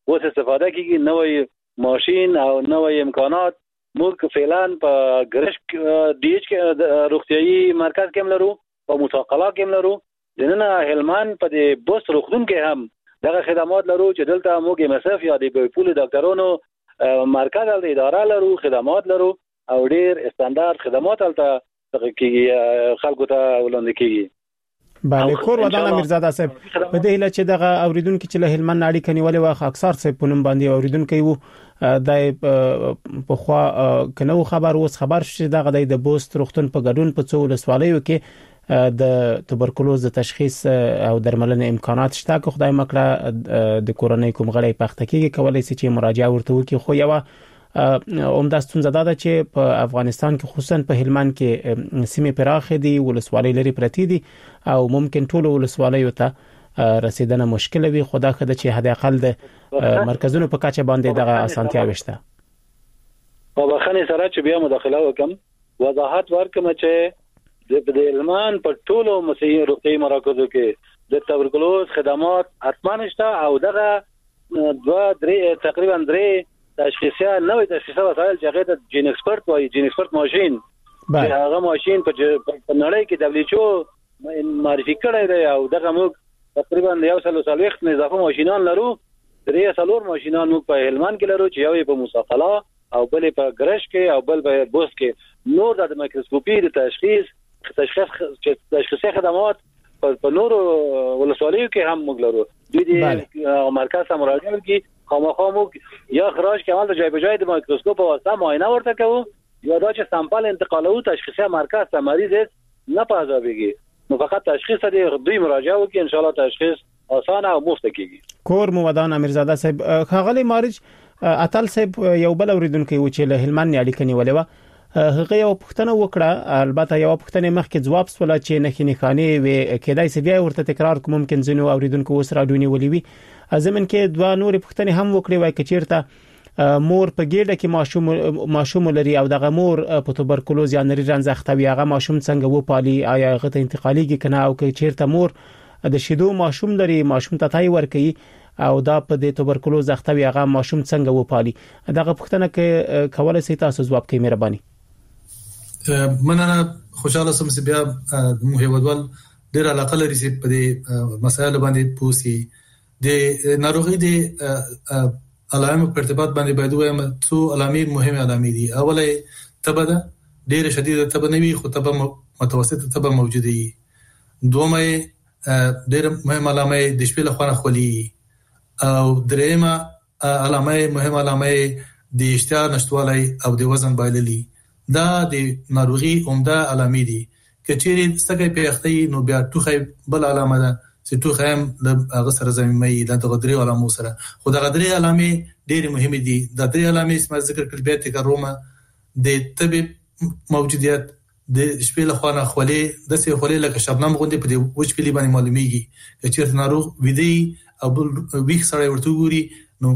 اوس استفاده کیږي نوې ماشين او نوې امکانات. موږ فعلا په ګرش ډي ایچ کې روغتيایي مرکز کې لرو او متقلا کې لرو. دنه هلمند په دې بوس روغتون کې هم دغه خدمات لرو چې دلته موږ مساف یا د پول ډاکټرونو مرکز او اداره لرو، خدمات لرو او ډیر استاندارد خدمات الته کیږي خلکو ته وړاندې کیږي. بله کور ودان امیرزاده صاحب په دې هله چې دغه اوریدونکو چې له هلمند اړیکه نیولې واخ اکثر صاحب په نوم باندې اوریدونکو وو د په خوا کنو خبر اوس خبر شې دغه د بوست روغتون په ګډون په څو ولسوالیو کې د توبرکلوز تشخیص او درملنې امکانات شته که خدای مکړه د کورنۍ کوم غړي پخته کېږي کولای شي چې مراجعه ورته وکړي. خو یو عمده ستونزه ده چې په افغانستان کې خصوصا په هلمند کې سیمې پراخې دي، ولسوالۍ لري پرتی دي او ممکن ټول ولسوالیو ته رسیدنه مشکل وي. خدا خدای چې حد اقل د مرکزونو په کچه باندې دغه اسانتیا وشته. په بخښنې سره چې بیا مداخله وکم وضاحت ورکم چې د هلمند په ټولو مسیحي روغتیایي مراکزو کې د توبرکلوز خدمات حتما شته او دغه تقریبا 3 تشخیصیا نوې تشخیصه وسایل چې هغه ته جین ایکسپرت وایي، جین ایکسپرت ماشين. هغه ماشين په نړۍ کې WHO معرفي کړی دی او دغه موږ تقریبا 140 اضافه ماشينان لرو. 3 ماشينان موږ په هلمند کې لرو چې یو په موسی او بل په ګرش کې او بل په بوست کې. نور د مایکروسکوپي د تشخیص خدمات په نورو ولسوالیو کې هم موږ لرو. د مرکز ته مراجعه کوي خامخا موږ یا خراج کمال د جای په جای د مایکروسکوپ او واسطه معاینه ورته کوو یا دا چې سامپل انتقالو تشخیصي مرکز ته مریض نه پازابيږي. نو فقط تشخیص د دوی مراجعه وکړي ان شاء الله تشخیص آسان او مفت کیږي. کور مو ودان امیرزاده صاحب خاغلی مارج اتل صاحب یو بل اوریدونکو و چې له هلمند اړیکه نیولې و هغه یو پښتنه وکړه، البته یو پښتنه مخکې جواب سوال چې نه خني وي کېدای سی بیا ورته تکرار کوم ممکن ځینو اوریدونکو وسره ډونی ولي وي ازمن کې دوه نور پښتنه هم وکړي وای کچیرته مور په ګډه کې ماشوم لري او دغه مور په توبرکلوز یا نری رنځ اختوي هغه ماشوم څنګه و پالي آیا هغه ته انتقاليږي کنه او کچیرته مور د شیدو ماشوم لري ماشوم ته تای ورکي او دا په د توبرکلوز اختوي هغه ماشوم څنګه و پالي دغه پښتنه کې کولای شي تاسو جواب کوي مهرباني. مننه خوشاله سم چې بیا د هیوادوال ډیر علاقه لري چې په دې مسایل باندې پوسی د ناروغي د علامات په ارتباط باندې باید وایم څو علامات مهمه علامات دي. اوله تبه ډیر شدید تبه نه وي خو تبه متوسط تبه موجوده وي. دومره ډیر مهمه علامه د شپې له خونه خولي او درېمه علامه مهمه علامه د اشتها نشټوالي او د وزن بایللي. دا د ناروغي عمده علامې دي. کچېری سګي پیختي نو بیا ټوخه بل علامه ده چې ټوخه هم د هغه سره زميمي د غدري علامو سره. خو د غدري علامې ډېر مهمه دي. د غدري علامې چې ذکر کړل به تکرومه د طب موجودیت د شپې له خونه خولي د سي خولي لکه شبنم غوندي په دې وچ پلی باندې معلومیږي. کچېر ناروغ ودی او ویښ سره ورته ګوري نو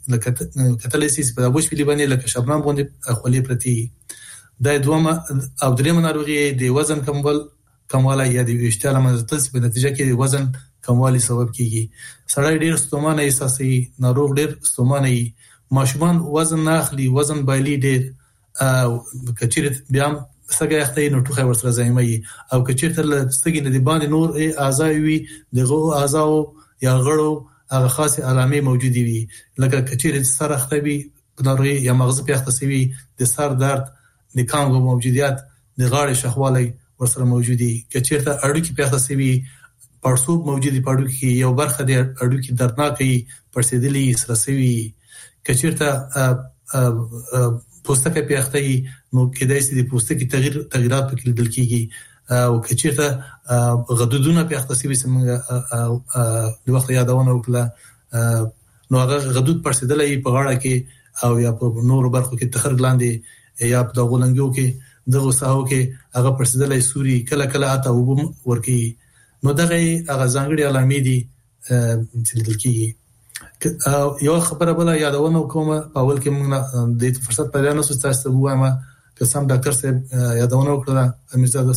کتلسیس په وچ پلی باندې لکه شبنم غوندي خولي پرتی. دا دومره او درېمه ناروغي د وزن کموالی یا د اشتها لمزتل په نتیجه کې د وزن کموالی سبب کیږي. سړی ډېر ستومانه احساسي، ناروغ ډېر ستومانه وي، ماشومان وزن نه اخلي، وزن بایلي ډېر کچېر بیا سګي اخته نو ټوخه ورسره زایمي او کچېر تر ستګي نه دی باندې نور اعضاء وي دغه اعضاء یا غړو هغه خاصه علامې موجودي وي لکه کچېر سر اخته وي ناروغي یا مغز په اخته سوي د سر درد د کانګو موجودیت د غاړې شخوالي ورسره موجودي. کچېرته اډوکی په اخته سوي پړسوب موجودي پړو کې یو برخه د اډوکی دردناکي پړسېدلي سره سوي. کچېرته پوستکي په اخته نو کېدای شي د پوستکي تغیرات په کې لیدل کېږي او کچېرته غدودونه په اخته سوي څنګه د وخت یادونه وکړه نو هغه غدود پړسېدلې په غاړه کې او یا په نور برخو کې تخر ګلاندې یا په دغه لنګو کې دغه ساحو کې هغه پرسیدلې سوري کله کله اته وبم ورکی نو دغه هغه ځانګړي علامې دي چې لیدل کېږي. یو خبره بل یادونه کومه په اول کې موږ د فرصت پیدا نه سو تاسو وایم که سم ډاکټر صاحب یادونه وکړه امیرزاده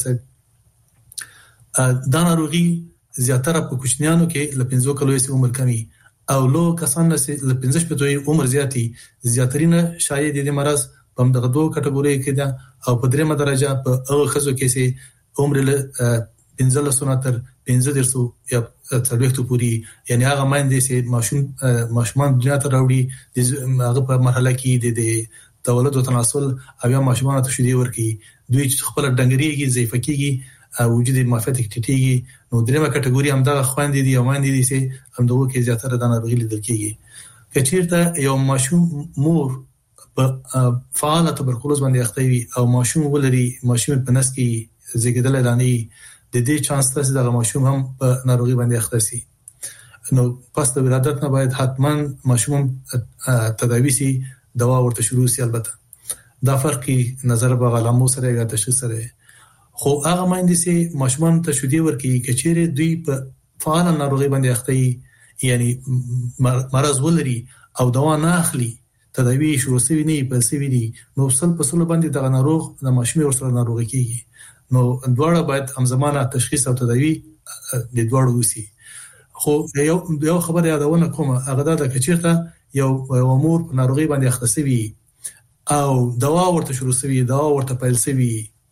صاحب دا ناروغي زیاتره په کوچنیانو کې ل 15 کلو عمر کمی او لو کسان له 15 پټوي عمر زیاترینه شاید د مرز په دغه دوه کټګوري کې ده او په دریمه درجه په هغه خزو کې سي عمر له 15 تر 15 یا 30 پورې یعنی هغه ماندې سي ماشومان دنیا ته راوړي د هغه په مرحله کې د تولد او تناسل او ماشومان ته شدي ورکی دوی خپل ډنګريږي ضعیفکیږي او وجود معافیت ټیټیږي نو دریمه کټګوري هم دا خواندې دي او ماندې دي سي هم دغه کې زیاتره د ناروغي لیدل کیږي کچیرته یو ماشوم مور په فعال تبرکلوز باندې اخته وي او ماشوم ولري ماشوم په نس کې زیږیدل لانی د دې چانس ته د ماشوم هم په ناروغي باندې اخته سي نو پس د ولادت نه باید حتما ماشوم تداوی سي دوا ورته شروع سي البته دا فرقي نظر په علامو سره یا تشخیص سره خو هغه ماندې سي ماشومان ته شودي ورکی کچيره دوی په فعال ناروغي باندې اخته یعنی مرز ولري او دوا نه اخلي تداوی شروع سوي نه په سوي دي نو په سلو باندې د ناروغ د ماشوم ورسره ناروغي کیږي نو دواړه باید همزمانه تشخیص او تداوی د دواړو وسی خو یو خبره یادونه کوم هغه دا کچیرته یو امور په ناروغي باندې اخته سوي او دوا ورته شروع سوي دوا ورته پیل سوي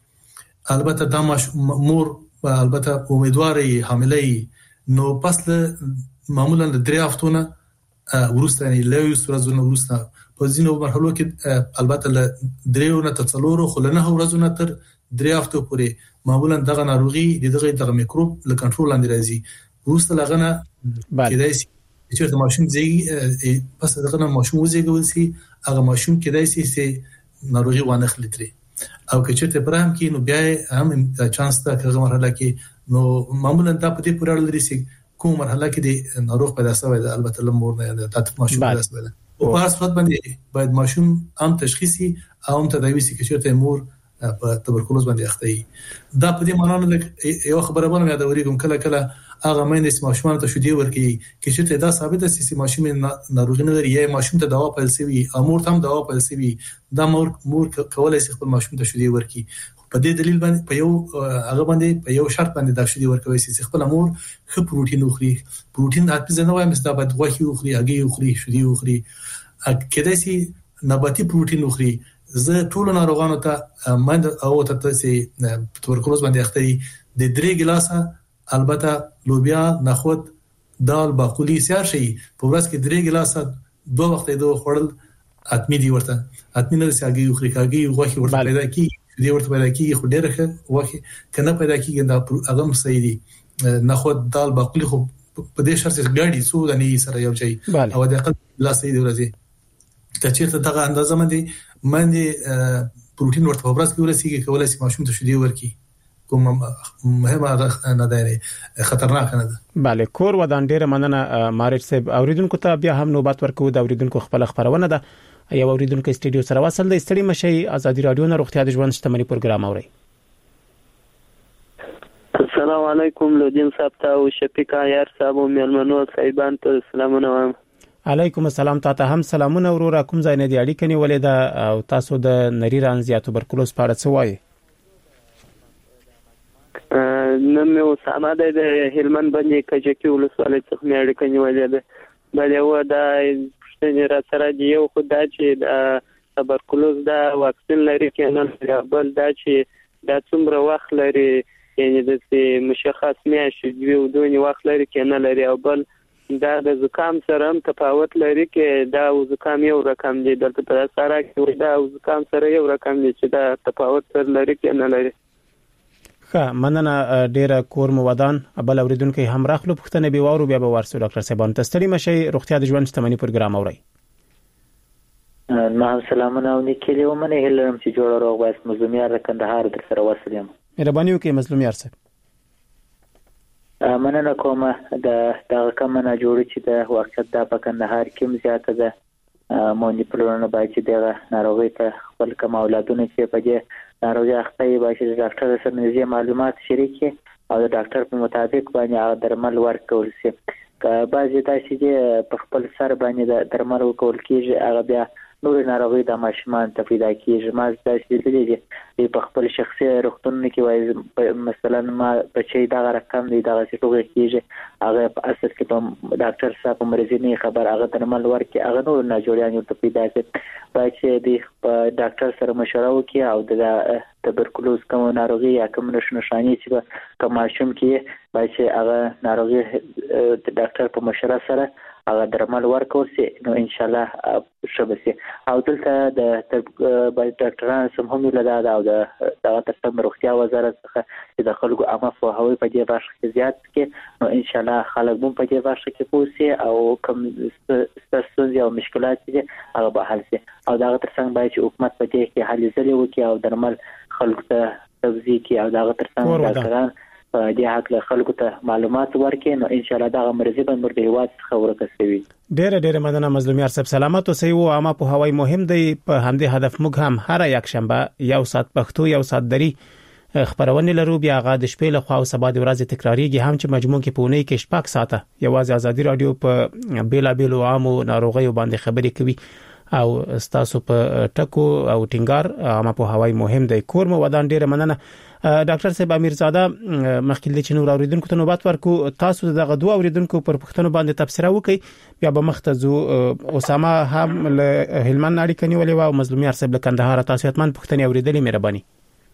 البته دا مور البته امیدواري حاملې نو پس معمولا د 3 هفتونه ورسته یعنی له ورځې ورسته په ځینو مرحلو کې البته له 3 نه تر 4 خو له 9 ورځې تر 3 هفتو پورې معمولا دغه ناروغي دغه میکروب له کنټرول لاندې راځي ورسته لغنه کېدای شي چې ماشوم زیږي پس دغه ماشوم وزېږول شي هغه ماشوم کېدای شي ناروغي وانه خلتري او که چېرته پرهم کې نو بیا هم چانس ته هغه مرحله کې نو معمولا دا په دې پورې لري چې کوم مرحله کې د ناروغ پیدا شوی ده البته لمور نه د تاسو ماشوم پیدا شوی ده او په اصل باندې باید ماشوم هم تشخیصي او هم تداوی سي چې مور په تبرکلوز باندې اخته دا په دې معنی نه یو خبره باندې یادوري کوم کله هغه مېنس ماشومان ته شودي ورکی چې دا ثابت ده چې ماشوم ناروغي نه لري یا ماشوم ته دوا پیل سوي امور ته هم دوا پیل سوي دا مور کولای شي خپل ماشوم ته شودي ورکی په دې دلیل باندې په یو هغه باندې په یو شرط باندې دا شودي ورکوي چې خپل امور خو پروتین خوري پروتین د اته نه وایم چې دا باید غوښه خوري هغه خوري شودي خوري کله چې نباتي پروتین خوري زه ټول ناروغانو ته مند او ته چې تبرکلوز باندې اخته د 3 ګلاسه البته لوبیا نخود دال باقلی سیار شي په ورځ کې 3 ګلاسه 2 وخت دوه خورل اتمی دی ورته اتمی نه ساګي خوري کاږي غوښه ورته پیدا کی دې ورته پیدا کیږي خو ډېر ښه وخت کنه پیدا کیږي دا اغم صحیح دي نخود دال باقلی خو په دې شرط چې ګاډي سو د نه سره یو شي او د اقل لا صحیح دی ورځي کچېرته دغه اندازه باندې پروتین ورته په ورځ کې ورسیږي کولای شي ماشوم ته شدي ورکی کوم مهمه نه ده خطرناک نه ده bale کور ودان ډیره مننه مارچ صاحب اوریدونکو ته بیا هم نوبت ورکو د اوریدونکو خپل خبرونه ده یو اوریدونکو استډیو سره وصل د استړي مشي ازادي رادیو نه روغتیا د ژوند شتمنۍ پروګرام اوري السلام علیکم لودین صاحب ته او شفیق عیار صاحب او مېلمنو صاحبان ته سلامونه وایم علیکم السلام ته هم سلامونه ورور کوم ځای نه دی اړیکه نیولې ده او تاسو د نری رانز یا تبرکلوز په اړه څه وایي نن مې وسامه د هلمند باندې کجکی ولسوالۍ څخه مې اړیکه نیولې ده بل یو دا پښتنې را سره دی یو خدای چې د تبرکلوز دا واکسین لري کنه بل دا چې دا څومره وخت لري یعنی د مشخص میاشت دی او دوه وخت لري کنه لري او بل دا د زکام سره هم تفاوت لري کې دا زکام یو رقم دی دلته پر سره کې دا زکام سره یو رقم دی چې دا تفاوت سره لري کنه لري ښه مننه ډیره کور مو ودان بل اوریدونکو هم راخلو پښتنه به وارو بیا به ورسو ډاکټر صاحب ته ستړي مشي روغتیا د ژوند شتمنۍ پروګرام اوري ما سلامونه او نیکلی ومنه هلم چې جوړ روغ واس مزلومیار کندهار در سره وسلم مهرباني وکړئ مزلومیار صاحب مننه کوم د کومه جوړ چې د وخت د په کندهار کې زیاته ده مونږ په لورنه باید چې د ناروغي ته خپل کوم اولادونه چې په دې ناروغي اخته باید چې ډاکټر سره نږدې معلومات شریک او د ډاکټر په مطابق باندې درمل ورکول شي که بعضی تاسو چې په خپل سر باندې د درمل ورکول کیږي هغه بیا نور ناروغي د ماشومان ته پیدا کیږي. ما تاسو دې په خپل شخصي روغتون کې وایي مثلا ما بچي دا رقم دی دا څه توګه کیږي هغه په اساس کې په ډاکټر صاحب مریضینه خبر هغه درمل ورکړي هغه نور نه جوړیان ته پیدا کړي باید چې د ډاکټر سره مشوره وکړي او د تبرکلوز کوم ناروغي یا کوم نشانی چې کوم ماشوم کې باید چې هغه ناروغي د ډاکټر په مشوره سره هغه درمل ورکوي نو ان شاء الله شبسي او دلته د ډاکټرانو سم هم ولدا او د ترڅنګ روغتیا وزارت څخه چې د خلکو عامه فوهاوی په دې برخه کې زیات کې نو ان شاء الله خلک هم په دې برخه کې پوسي او کوم ستاسو او مشکلات دي هغه به حل شي او دا ترڅنګ باید چې حکومت په دې کې حل ځلې وکړي او درمل خلکو ته توزیع کړي او دا ترڅنګ ډاکټران په دې حق له خلکو ته معلومات ورکړي نو ان شاء الله دا مرزي به مرده هیواد څخه ورکسوي. ډېر مننه مظلوم یار صاحب سلامت اوسئ او عامه په هوای مهم دی په همدې هدف موږ هم هر یک شنبه یو ساعت پښتو یو ساعت دري خبرونه لرو بیا غا د شپې له خوا او سبا د ورځې تکراریږي هم چې مجموع کې پونه کې شپږ ساعته یوازې ازادي رادیو په بیلا بیلو عامو ناروغیو باندې خبرې کوي او ستاسو په ټکو او ټینګار عامه په هوای مهم دی. کور مو ودان ډېر مننه ډاکټر صاحب امیرزاده مخکې د چنور اوریدونکو ته نوبت ورکو تاسو دغه دوه اوریدونکو پر پښتنو باندې تبصره وکي بیا به مختزو اسامه هم له هلمند اړیکه نیولې و او مظلوم یار صاحب له کندهار تاسو اتمن پښتني اوریدلې مهرباني.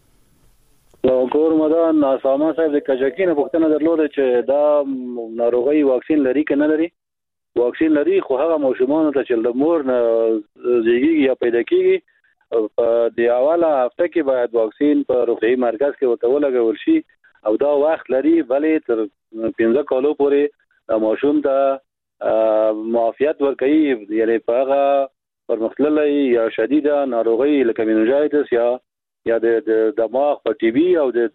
کور مدان اسامه صاحب د کجکینه پښتنه درلوده چې دا ناروغي واکسین لري کنه لري واکسین لري خو هغه ماشومان ته چې د مور نه زیږي یا پیدا کیږي په د اوله هفته کې باید واکسین په روغتیايي مرکز کې ورته ولګول شي او دا وخت لري بلې تر 15 کالو پورې ماشوم ته معافیت ورکوي یعنی په هغه پرمختللې یا شدیده ناروغي لکه مینوجایتس یا د دماغ په ټي بي او د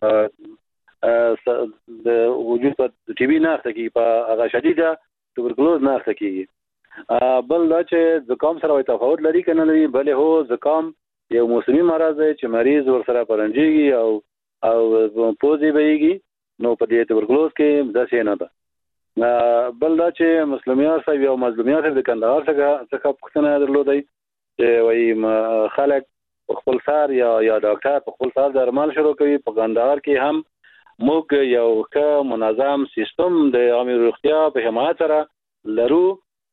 وجود په ټي بي نه اخته کې په هغه شدیده تبرکلوز نه اخته کې بل دا چې زکام سره تفاوت لري کنه لري بلې هو زکام یو موسمي مرض دی چې مریض ورسره پرنجيږي او پوزي بهيږي نو په دې تبرکلوز کې د څه نه ده بل دا چې مسلمانان صاحب او مظلومیات د کندهار څخه پښتنه درلودي چې وایي خلک خپل سار یا ډاکټر په خپل سار درمل شروع کوي په کندهار کې هم موږ یو ښه منظم سیستم د عامه روغتیا په حمایت سره لرو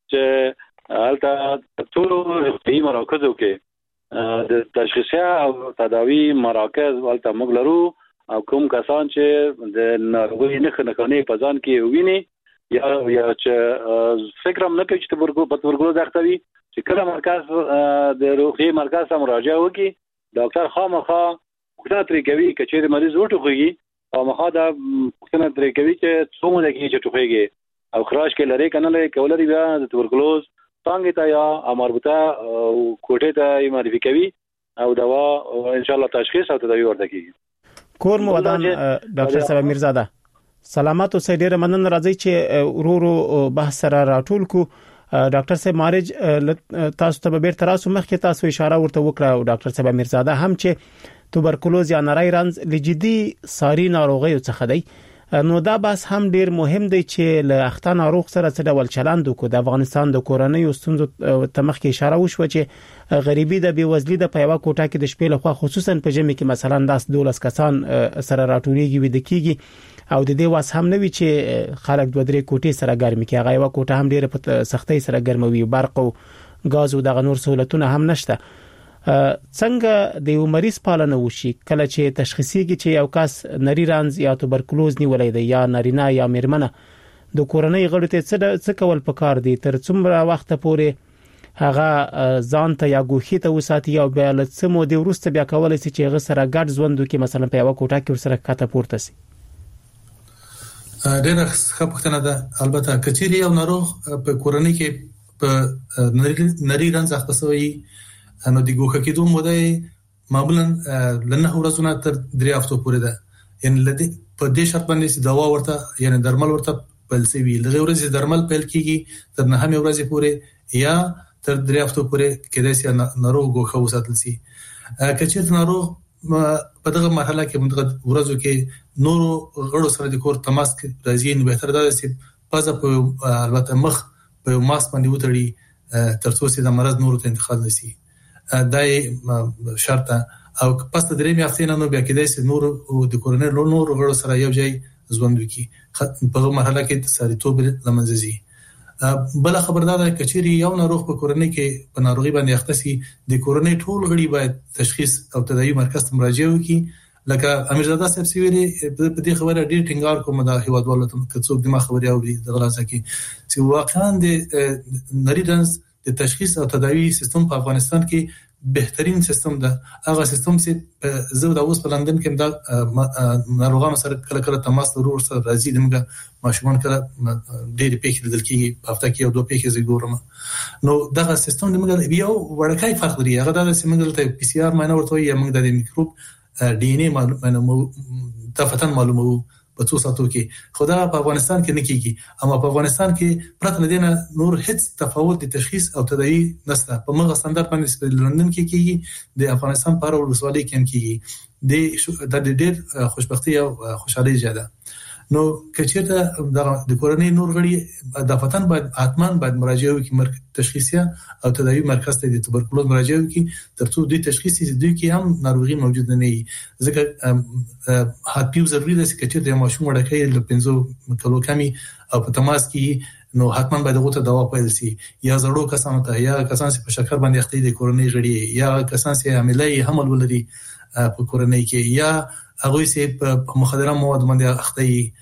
چې هلته ټول روغتیايي مراکزو کې د تشخیصیا او تداوی مراکز ولته موږ لرو او کوم کسان چې د ناروغي نه په ځان کې ویني یا چې فکر هم نه کوي چې تبرکلوز اختوي چې کله مرکز د روغتیايي مرکز ته مراجعه وکړي ډاکټر خامخا پوښتنه ترې کوي چې مریض وټوخیږي او مخا دا پوښتنه ترې کوي چې څو مده کې چې ټوخیږي او خراش کې لري کنه لري کولري بیا د تبرکلوز څنګه ته یا مربوطه کوټه ته معرفي کوي او دوا ان شاء الله تشخیص او تداوی ورته کوي. کور مو ودان ډاکټر صاحب میرزاده سلامات اوسئ ډیر مننه راځي چې ورورو بحث سره راټول کو ډاکټر صاحب مارج تاسو ته به تراسو مخکې تاسو اشاره ورته وکړه او ډاکټر صاحب میرزاده هم چې توبرکلوز یا نری رنز لجدي ساري ناروغي څخه دی نو دا بس هم ډیر مهم دی چې له اخته ناروغ سره څه ډول چلند وکړو د افغانستان د کورنۍ ستونزو تمخ کې اشاره وشو چې غریبي د بیوزلي د پیوا کوټه کې د شپې لخوا خصوصا په جمع کې مثلا 10 کسان سره راټولېږي ود کېږي او د دې واس هم نوي چې خلک دوه درې کوټې سره ګرمي کې هغه یو کوټه هم ډیره په سختۍ سره ګرموي برق او غاز او د نور سہولتونه هم نشته څنګه د یو مریض پالنه وشي کله چې تشخیصيږي چې یو کس نری رنز یا توبرکلوز نیولې دی یا نارینه یا میرمنه د کورنۍ غړو ته څه کول پکار دي تر څومره وخت پورې هغه ځان ته یا ګوخي ته وساتي او بیا له څه مو د ورسته بیا کولای شي چې هغه سره ګډ ژوند وکړي مثلا په یو کوټه کې ورسره کاته پورته سي. ډېر ښه پوښتنه ده البته کچيري او ناروغ په کورنۍ کې په نری رنز اختصوي نو د ګوخه کېدو موده معمولا لنه ورځونه تر 3 هفتو پورې ده یعنی لدی په دې شرط باندې چې دوا ورته یعنی درمل ورته پلسي وی لږ ورځې درمل پیل کیږي تر 9 ورځې پورې یا تر 3 هفتو پورې کېدای شي ناروغ ګوخه وساتل شي کچېر ناروغ په دغه مرحله کې موږ ورځو کې نور غړو سره د کور تماس کې راځي نو به تر دا چې پزه په البته مخ په ماسک باندې وتړي تر څو چې د مرض نور ته انتقال نشي دای شرط او پس د درې میاشتې نه نو بیا کېدای شي نور او د کورنۍ نور غړو سره یو ځای ژوند وکړي په مرحله کې سړیتوب لمنځي. بل خبردار ده کچېری یو ناروغ په کورنۍ کې په ناروغي باندې اخته سي د کورنۍ ټول غړي باید تشخیص او تداوی مرکز ته مراجعه وکړي. لکه امیرزاده صاحب سویلي په دې خبره ډېر ټینګار کوم د هیوادوالو ته کڅوګ دماغ خبري اوري د غلاسه کې چې واقعا د نریدنس د تشخیص او تداوی سیستم په افغانستان کې بهترین سیستم ده. هغه سیستم چې زه د اوس په لندن کې د ناروغانو سره کله کله تماس لرو سره راځي دمګه ماشومان کله ډېر پیښې لیدل کېږي په هفته کې یو دوه پیښې زه ګورم. نو دغه سیستم دمګه یو وړکای فرق لري. هغه د سیمنګل ته پی سی آر معنی ورته یا موږ د میکروب ډي ان اي معلومه تفتن معلومو په څو ساتو کې خدا په افغانستان کې نه کیږي. اما په افغانستان کې پرته لدينا نور هیڅ تفاوت د تشخیص او تداوی نشته. په موږ ستاندارد باندې په لندن کې کیږي د افغانستان په اړه ولسوالۍ کې کیږي. د ډېر خوشبختی او خوشحالي زیاده. نو کچېته د کورنۍ نور غړي د فتن باید حتمان باید مراجعه وکړي تشخیصیا او تداوی مرکز ته د توبرکلوز مراجعه وکړي ترڅو د تشخیصي دوی کې هم ناروغي موجود نه وي. ځکه هاپیو ضروري ده چې کچېته ماشوم وړکې له 15 کلو کمی او په تماس کې نو حتمان باید غوته دوا پیل شي یا زړو کسانو ته یا کسان چې په شکر باندې اخته دي کورنۍ غړي یا کسان چې حاملې حمل ولري په کورنۍ کې یا هغه چې په مخدره مواد باندې اخته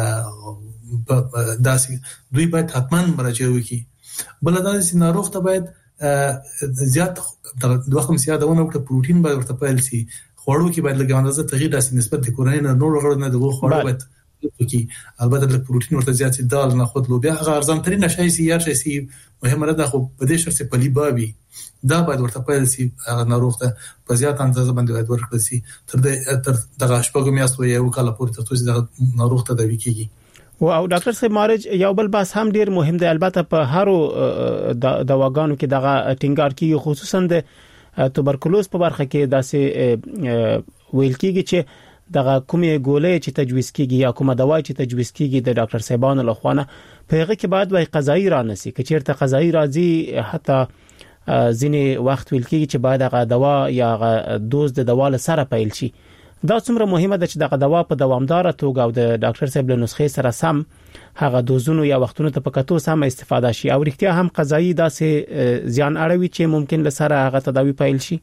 داسې دوی باید حتما مراجعه وکړي. بل دا چې ناروغ ته باید زیات د وخت مسیادونه او پروتین باید ورته پیل شي. خوړو کې باید لږه اندازه تغییر راسي نسبت د کورنۍ نه نور غړو نه دغه خوړو باید وکړي. البته د پروتین ورته زیات شي دال نه خود لوبیا هغه ارزان ترين شي سي یا شي مهمه ده خو په دې شرط په لیبابي دا باید ورته پیل شي. ناروغ ته په زیات اندازه باندې باید ورکړل شي تر دغه شپږ میاشتو یو کال پورې تر څو د ناروغ ته د وکیږي. او ډاکټر صاحب مارج یو بل بحث هم ډیر مهم دی. البته په هارو دواګانو کې دغه ټینګار کیږي خصوصا د توبرکلوز په برخه کې داسې ویل کیږي چې دغه کومې ګولې چې تجویز کیږي یا کومه دوا چې تجویز کیږي د ډاکټر صاحبانو لخوا په هغه کې بعد وای قضایي را نسی چې چیرته قضایي راځي حتی ځینې وخت ویل کیږي چې باید هغه دوا یا هغه دوز د دوا سره پیل شي. دا څومره مهمه ده چې دغه دوا په دوامدار توګه او د ډاکټر صاحب له نسخې سره سم هغه دوزونو یا وختونو ته په کتو سم استفاده شي او رښتیا هم قضایي داسې زیان اړوي چې ممکن له سره هغه تداوی پیل شي.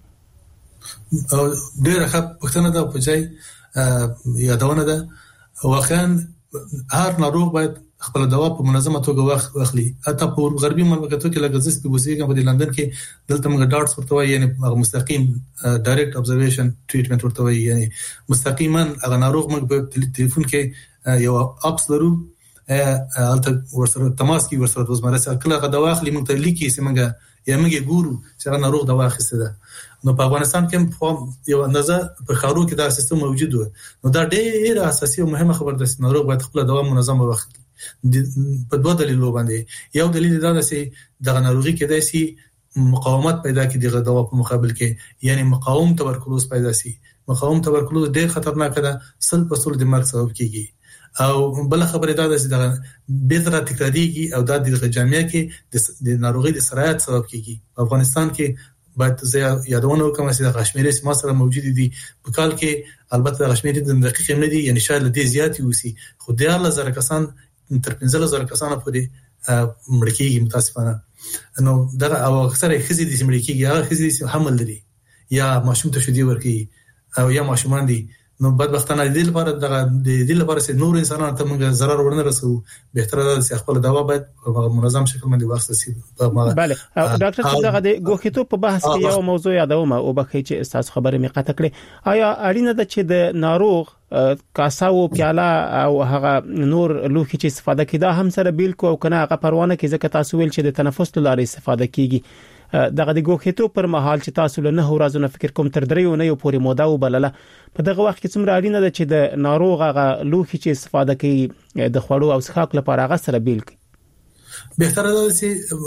ډیره ښه پوښتنه ده په ځای یادونه ده. واقعا هر ناروغ باید خپل دوا په منظمه توګه واخلي. حتی په غربي مملکتونو کې لکه زس په بوسیګه په لندن کې دلته موږ ډاټس ورته وایي یعنی مستقیم ډایرکټ ابزرویشن ټریټمنټ ورته وایي یعنی مستقیما هغه ناروغ موږ په ټلیفون کې یو اپس لرو البته ورسره تماس کې ورسره روزمره سره کله هغه دوا اخلي موږ ته لیکي چې موږ یا موږ ګورو چې هغه ناروغ دوا اخیسته ده. نو په افغانستان کې یو اندازه په خارو کې دا سیستم موجود و. نو دا ډېر اساسي او مهمه خبره ده چې ناروغ باید خپل دوا منظمه واخلي. په دوه دلیلو باندې. یو دلیل دا ده چې د ناروغي کې داسي مقاومت پیدا کړي د دوا په مقابل کې یعنی مقاوم تبرکلوز پیدا شي. مقاوم تبرکلوز ډېر خطرناک ده 100% د مرګ سبب کیږي. او بل خبره دا ده چې د بهتره تکراریږي او د جامعه کې د ناروغي د سرایت سبب کیږي. په افغانستان کې باید زه یادونه وکم چې د کشمیر سیمه سره موجود دي په کال کې البته د کشمیر د دقیق نه دي یعنی شاید له دې زیات وي خو د 1000 کسان تر 15000 کسان پورې مړ کېږي متاسفانه. نو دا او اکثره خزي دي مړ کېږي هغه خزي حمل لري یا ماشوم ته شدي ورکی او یا ماشومان دي. نو بدبختانه د دې لپاره د دې لپاره چې نور انسانانو ته موږ zarar ورنه رسو بهتره ده چې خپل دوا باید په منظم شکل باندې واخیستل شي. بله ډاکټر صاحب دغه د ګوښتو په بحث کې یو موضوع یادوم او بخښي چې تاسو خبره می قطع کړې. آیا اړینه ده چې د ناروغ کاسه او پیاله او هغه نور لوښي چې استفاده کیده هم سره بیل کو او کنه هغه پروانه کې ځکه تاسو ویل چې د تنفس لارې استفاده کیږي دغه د ګوښتو پر مهال چې تاسو له 9 ورځې فکر کوم تر 3 ونې پورې موده وبلله په دغه وخت کې څومره اړینه ده چې د ناروغ هغه لوښي چې استفاده کوي د خوړو او څښاک لپاره هغه سره بیل کړي. بهتره ده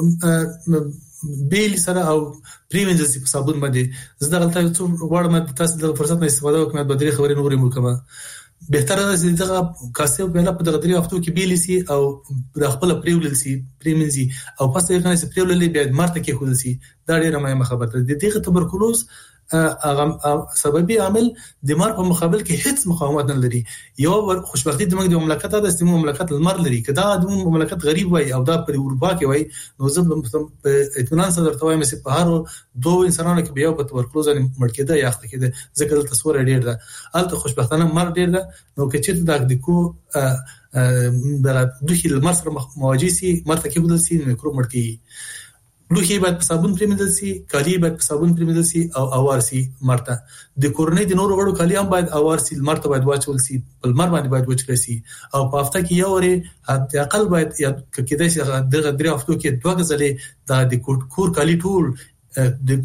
چې بیل سره او پریمنځي په صابون باندې زه دغه څو وړم تاسو د فرصت نه استفاده وکړم به درې خبرې نورې مو کوم. بهتره ده چې دغه کاسه په لپاره د غدري هفتو کې بیل سي او د خپل پریول سي پریمنزي او پس یې کنه چې پریول بیا مرته کې خود سي دا ډیره مهمه خبره ده. د دغه تبرکلوز سببي عامل د مار په مقابل کې هیڅ مقاومت نه لري. یو خوشبختی د مملکت د استعمال مملکت المر لري کدا د مملکت غریب وای او دا په اروپا کې وای نو زه په اطمینان سره درته وایم چې په هر دوه انسانانو کې بیا په تبرکلوز مړ کېده یا اخته کېده ځکه د تصور ډیر ده الته خوشبختانه مر ډیر ده. نو که چیرته د کو د دوی المر سره مواجه سي مرته کې بدل سي میکروب مړ کی لوخي باید په صابون پریمدل سي کالی باید په صابون پریمدل سي او اوار سي مرته د کورنۍ د نورو غړو کالی هم باید اوار سي مرته باید واچول سي په مر باندې باید وچل سي او په هفته کې یو وري حد اقل باید کېدای شي دغه درې هفتو کې دوه غزلې د کور کالی ټول د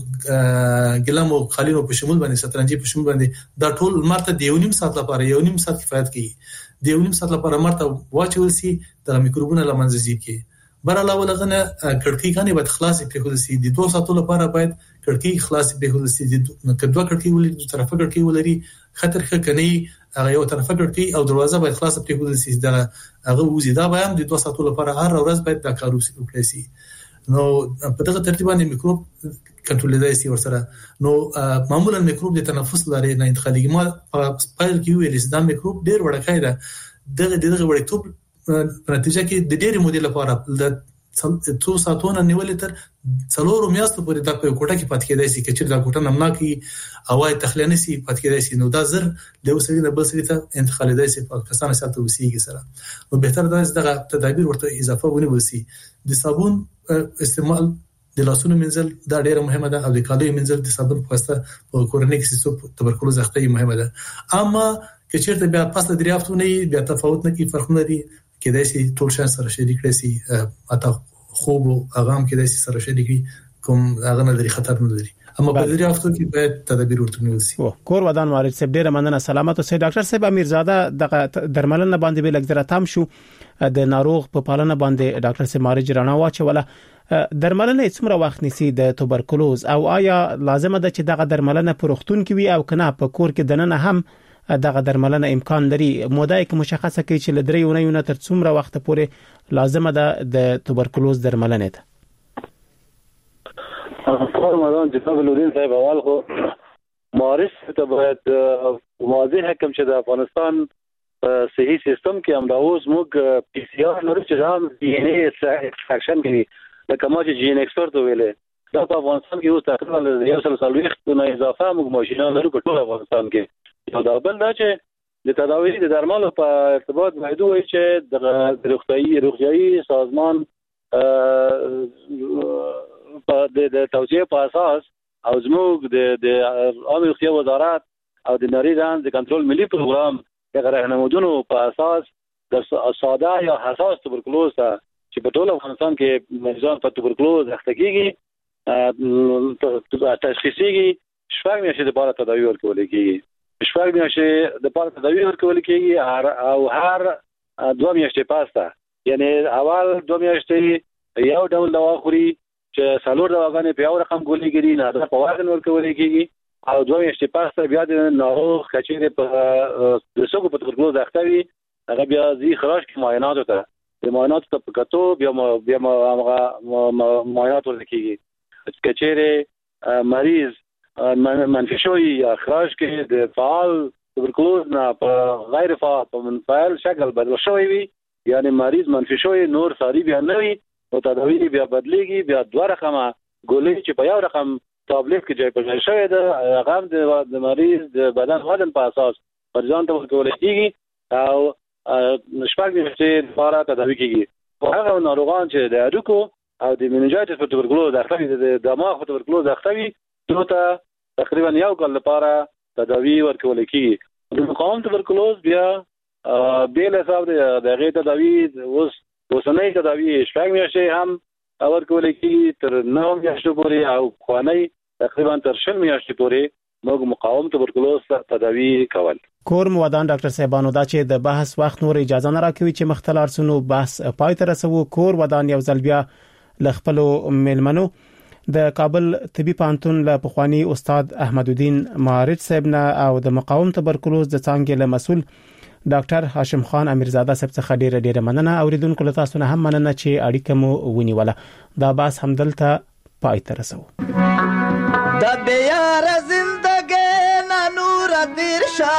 ګلمو خالینو په شمول باندې سترنجي په شمول باندې دا ټول مرته د یو نیم ساعت لپاره یو نیم ساعت کفایت کوي. د یو نیم ساعت لپاره مرته واچول سي د میکروبونو لمنځه ځي کې برعلاوه لغنه کړکۍ غني باید خلاصې پرېښودل سي. د 2 ساعتو لپاره باید کړکۍ خلاصې پرېښودل سي. د کډوا کړکۍ ولري د طرفه کړکۍ ولري خطر کني هغه یو طرفه کړکۍ او دروازه باید خلاصه پرېښودل سي. دا هغه وزي دا باید د 2 ساعتو لپاره هر ورځ باید دا کار وکړي سي. نو په دغه ترتیب باندې میکروب کنټرولېدای سي ورسره. نو معمولا میکروب د تنفس لارې نه انتقالېږي. ما په سپایل کې ویل چې دا میکروب ډېر وړکای ده دغه وړکتوب په نتیجه کې د ډېری مودې لپاره د 2 ساعتونو نیولې تر 4 میاشتو پورې د کوټه کې پاتې کېدای شي چې دا کوټه نمناکي اوای تخلینه سي پاتې کېدای شي. نو دا زر له وسري د بل سری ته انتقالېدای سي په کسانو سره وسیږي سره. نو بهتر ده چې دغه تدابیر ورته اضافه ونیول سي. د صابون استعمال د لاسونو منځل دا ډیره مهمه ده او د کالیو منځل د صابون په واسطه په کورنۍ کې سیسو تبرکلوز اخته مهمه ده. اما که چیرته بیا پس د دریافتونه بیا تفاوت نه کی فرق نه لري کېدای شي ټول شان سره شریک کړي سي اته خوب او اغام کېدای شي سره شریک کوم هغه نه لري خطر نه لري. اما په دې هفتو کې باید تدابیر ورته نیول شي. کور ودان وارد صاحب ډیره مننه سلامت اوسئ. ډاکټر صاحب امیرزاده د درملنه باندې به لګ تام شو د ناروغ په پالنه باندې ډاکټر صاحب مارج رانا واچوله درملنه څومره وخت نیسي د توبرکلوز او آیا لازمه ده چې دغه درملنه په روغتون کې وي او کنه په کور کې دننه هم دغه درملنه امکان لري؟ موده کې مشخصه کوي چې لدري ونه تر څومره وخت پورې لازمه ده د توبرکلوز درملنه ده؟ فرمان جناب الدین صاحب اول خو مارس ته باید واضح حکم چې د افغانستان صحي سیستم کې امراوز موږ پی سی آر لرو چې هم ډي ان اي ایکستراکشن کوي لکه ما چې جی ان ایکسپرت ویلې دا په افغانستان کې یو تقریبا یو سل سلويخت نه اضافه موږ ماشينان لرو په ټول افغانستان کې. یو دا بل دا چې د تداوی د درملو په ارتباط باید وایي چې د روغتیايي سازمان په د توصیه په اساس او زموږ د عامه روغتیا وزارت او د نړۍ د کنټرول ملي پروګرام د راهنمودونو په اساس د ساده یا حساس توبرکلوز چې په ټول افغانستان کې مریضان په توبرکلوز اخته کیږي تشخیصيږي شپږ میاشتې د پاره تداوی ورکول کیږي. شپږ میاشتې د پاره تداوی ورکول کیږي او هر 2 میاشتې پاسته یعنی اول 2 میاشتې یو ډول دوا خوري چې څلور دواګانې په یو رقم ګولېږي نه دا په وزن ورکول کیږي او 2 میاشتې پاسته بیا د ناروغ کچېره په د سګو په توبرکلوز اخته وي هغه بیا زی خراج کې معاینات ته د معاینات ته پکاتو بیا هغه معاینات ورته کیږي کچېره مریض منفي شوی یا خراج کې د فعال توبرکلوز نه په غیر فعال په منفعل شکل بدل شوی وي یعنی مریض منفي شوی نور ساری بیا نه وي او تداوی بیا بدلیږي بیا 2 رقمه ګولې چې په یو رقم ټابلیټ کې ځای پر ځای شوی ده هغه د مریض د بدن وزن په اساس پرځان ته ورکول کیږي او شپږ میاشتې لپاره تداوی کیږي. هغه ناروغان چې د اډوکو او د مننجایتس په توبرکلوز اخته د دماغ په توبرکلوز اخته وي نو ته تقریبا یو کال لپاره تداوی ورکول کیږي. د مقاوم توبرکلوز بیا بیل حساب د غیر تداوی اوسنۍ تداوی شپږ میاشتې هم ورکول کیږي تر 9 میاشتې پورې او خوانی تقریبا تر 10 میاشتې پورې موږ مقاوم توبرکلوز تداوی کول. کور مودان ډاکټر صاحبانو دا چې د بحث وخت نور اجازه نه راکوي چې مختلار سنو بحث پای ته رسو. کور ودان یو ځل بیا لخپلو ملمنو د کابل طبي پانتون له پخوانی استاد احمد الدین مارج صاحب نه او د مقاوم توبرکلوز د څنګه له مسول ډاکټر هاشم خان امیرزاده صاحب څخه ډیره مننه. اوریدونکو له تاسو نه هم مننه چې اړیکه مو ونیوله. دا باس همدلته پای ته رسو. د بیار زندګی نه نور تیر شا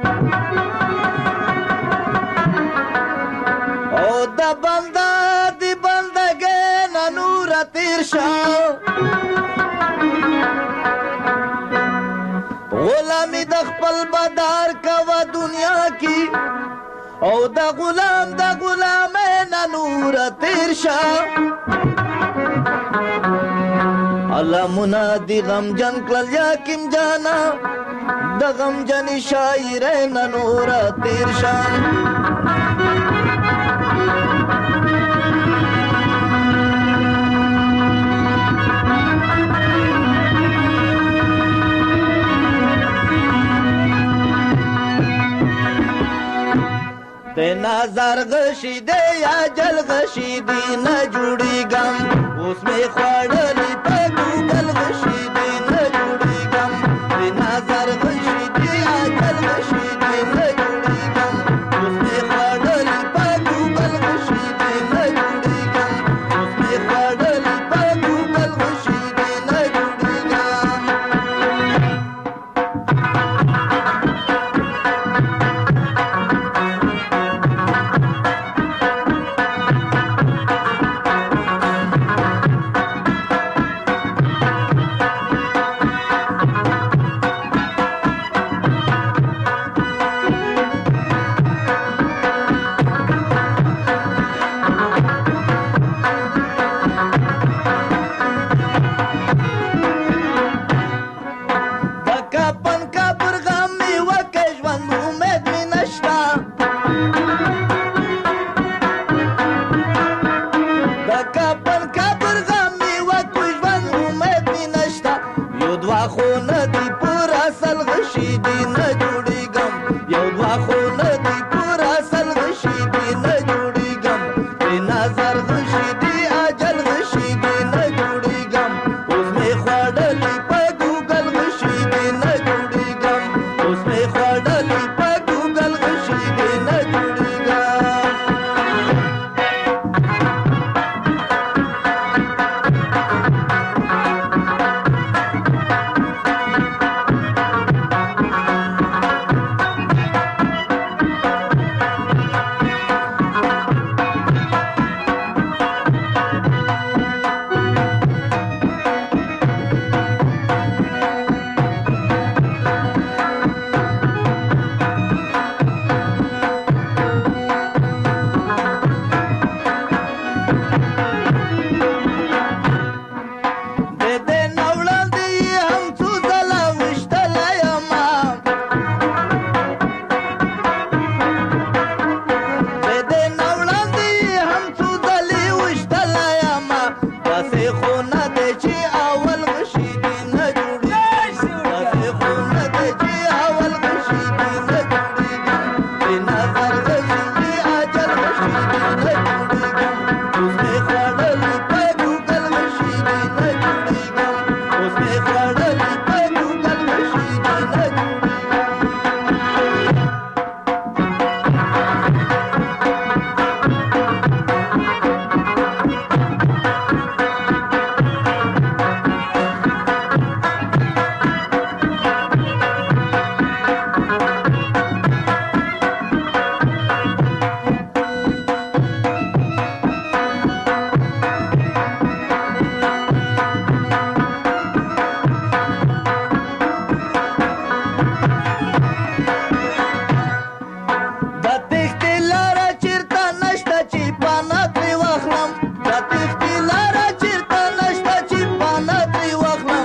او د بندا دی بندګی نه نور تیر شا غلامی د خپل بدار کوا دنیا کی او د غلام نه نور تیر شا الله منادي غم جن کل یا کیم جانا د غم جن شاعر نه نور تیر شا ته نظر غشي دے یا جل غشي دی نه جوړي غم اوس می خوړلې په ګل غشي دی نه جوړي غم ته نظر غشي دے یا جل غشي دی نه جوړي غم اوس می خوړلې په ګل غشي دی نه جوړي غم اوس می خوړلې په ګل غشي دی نه جوړي غم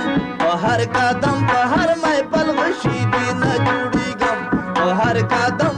هر قدم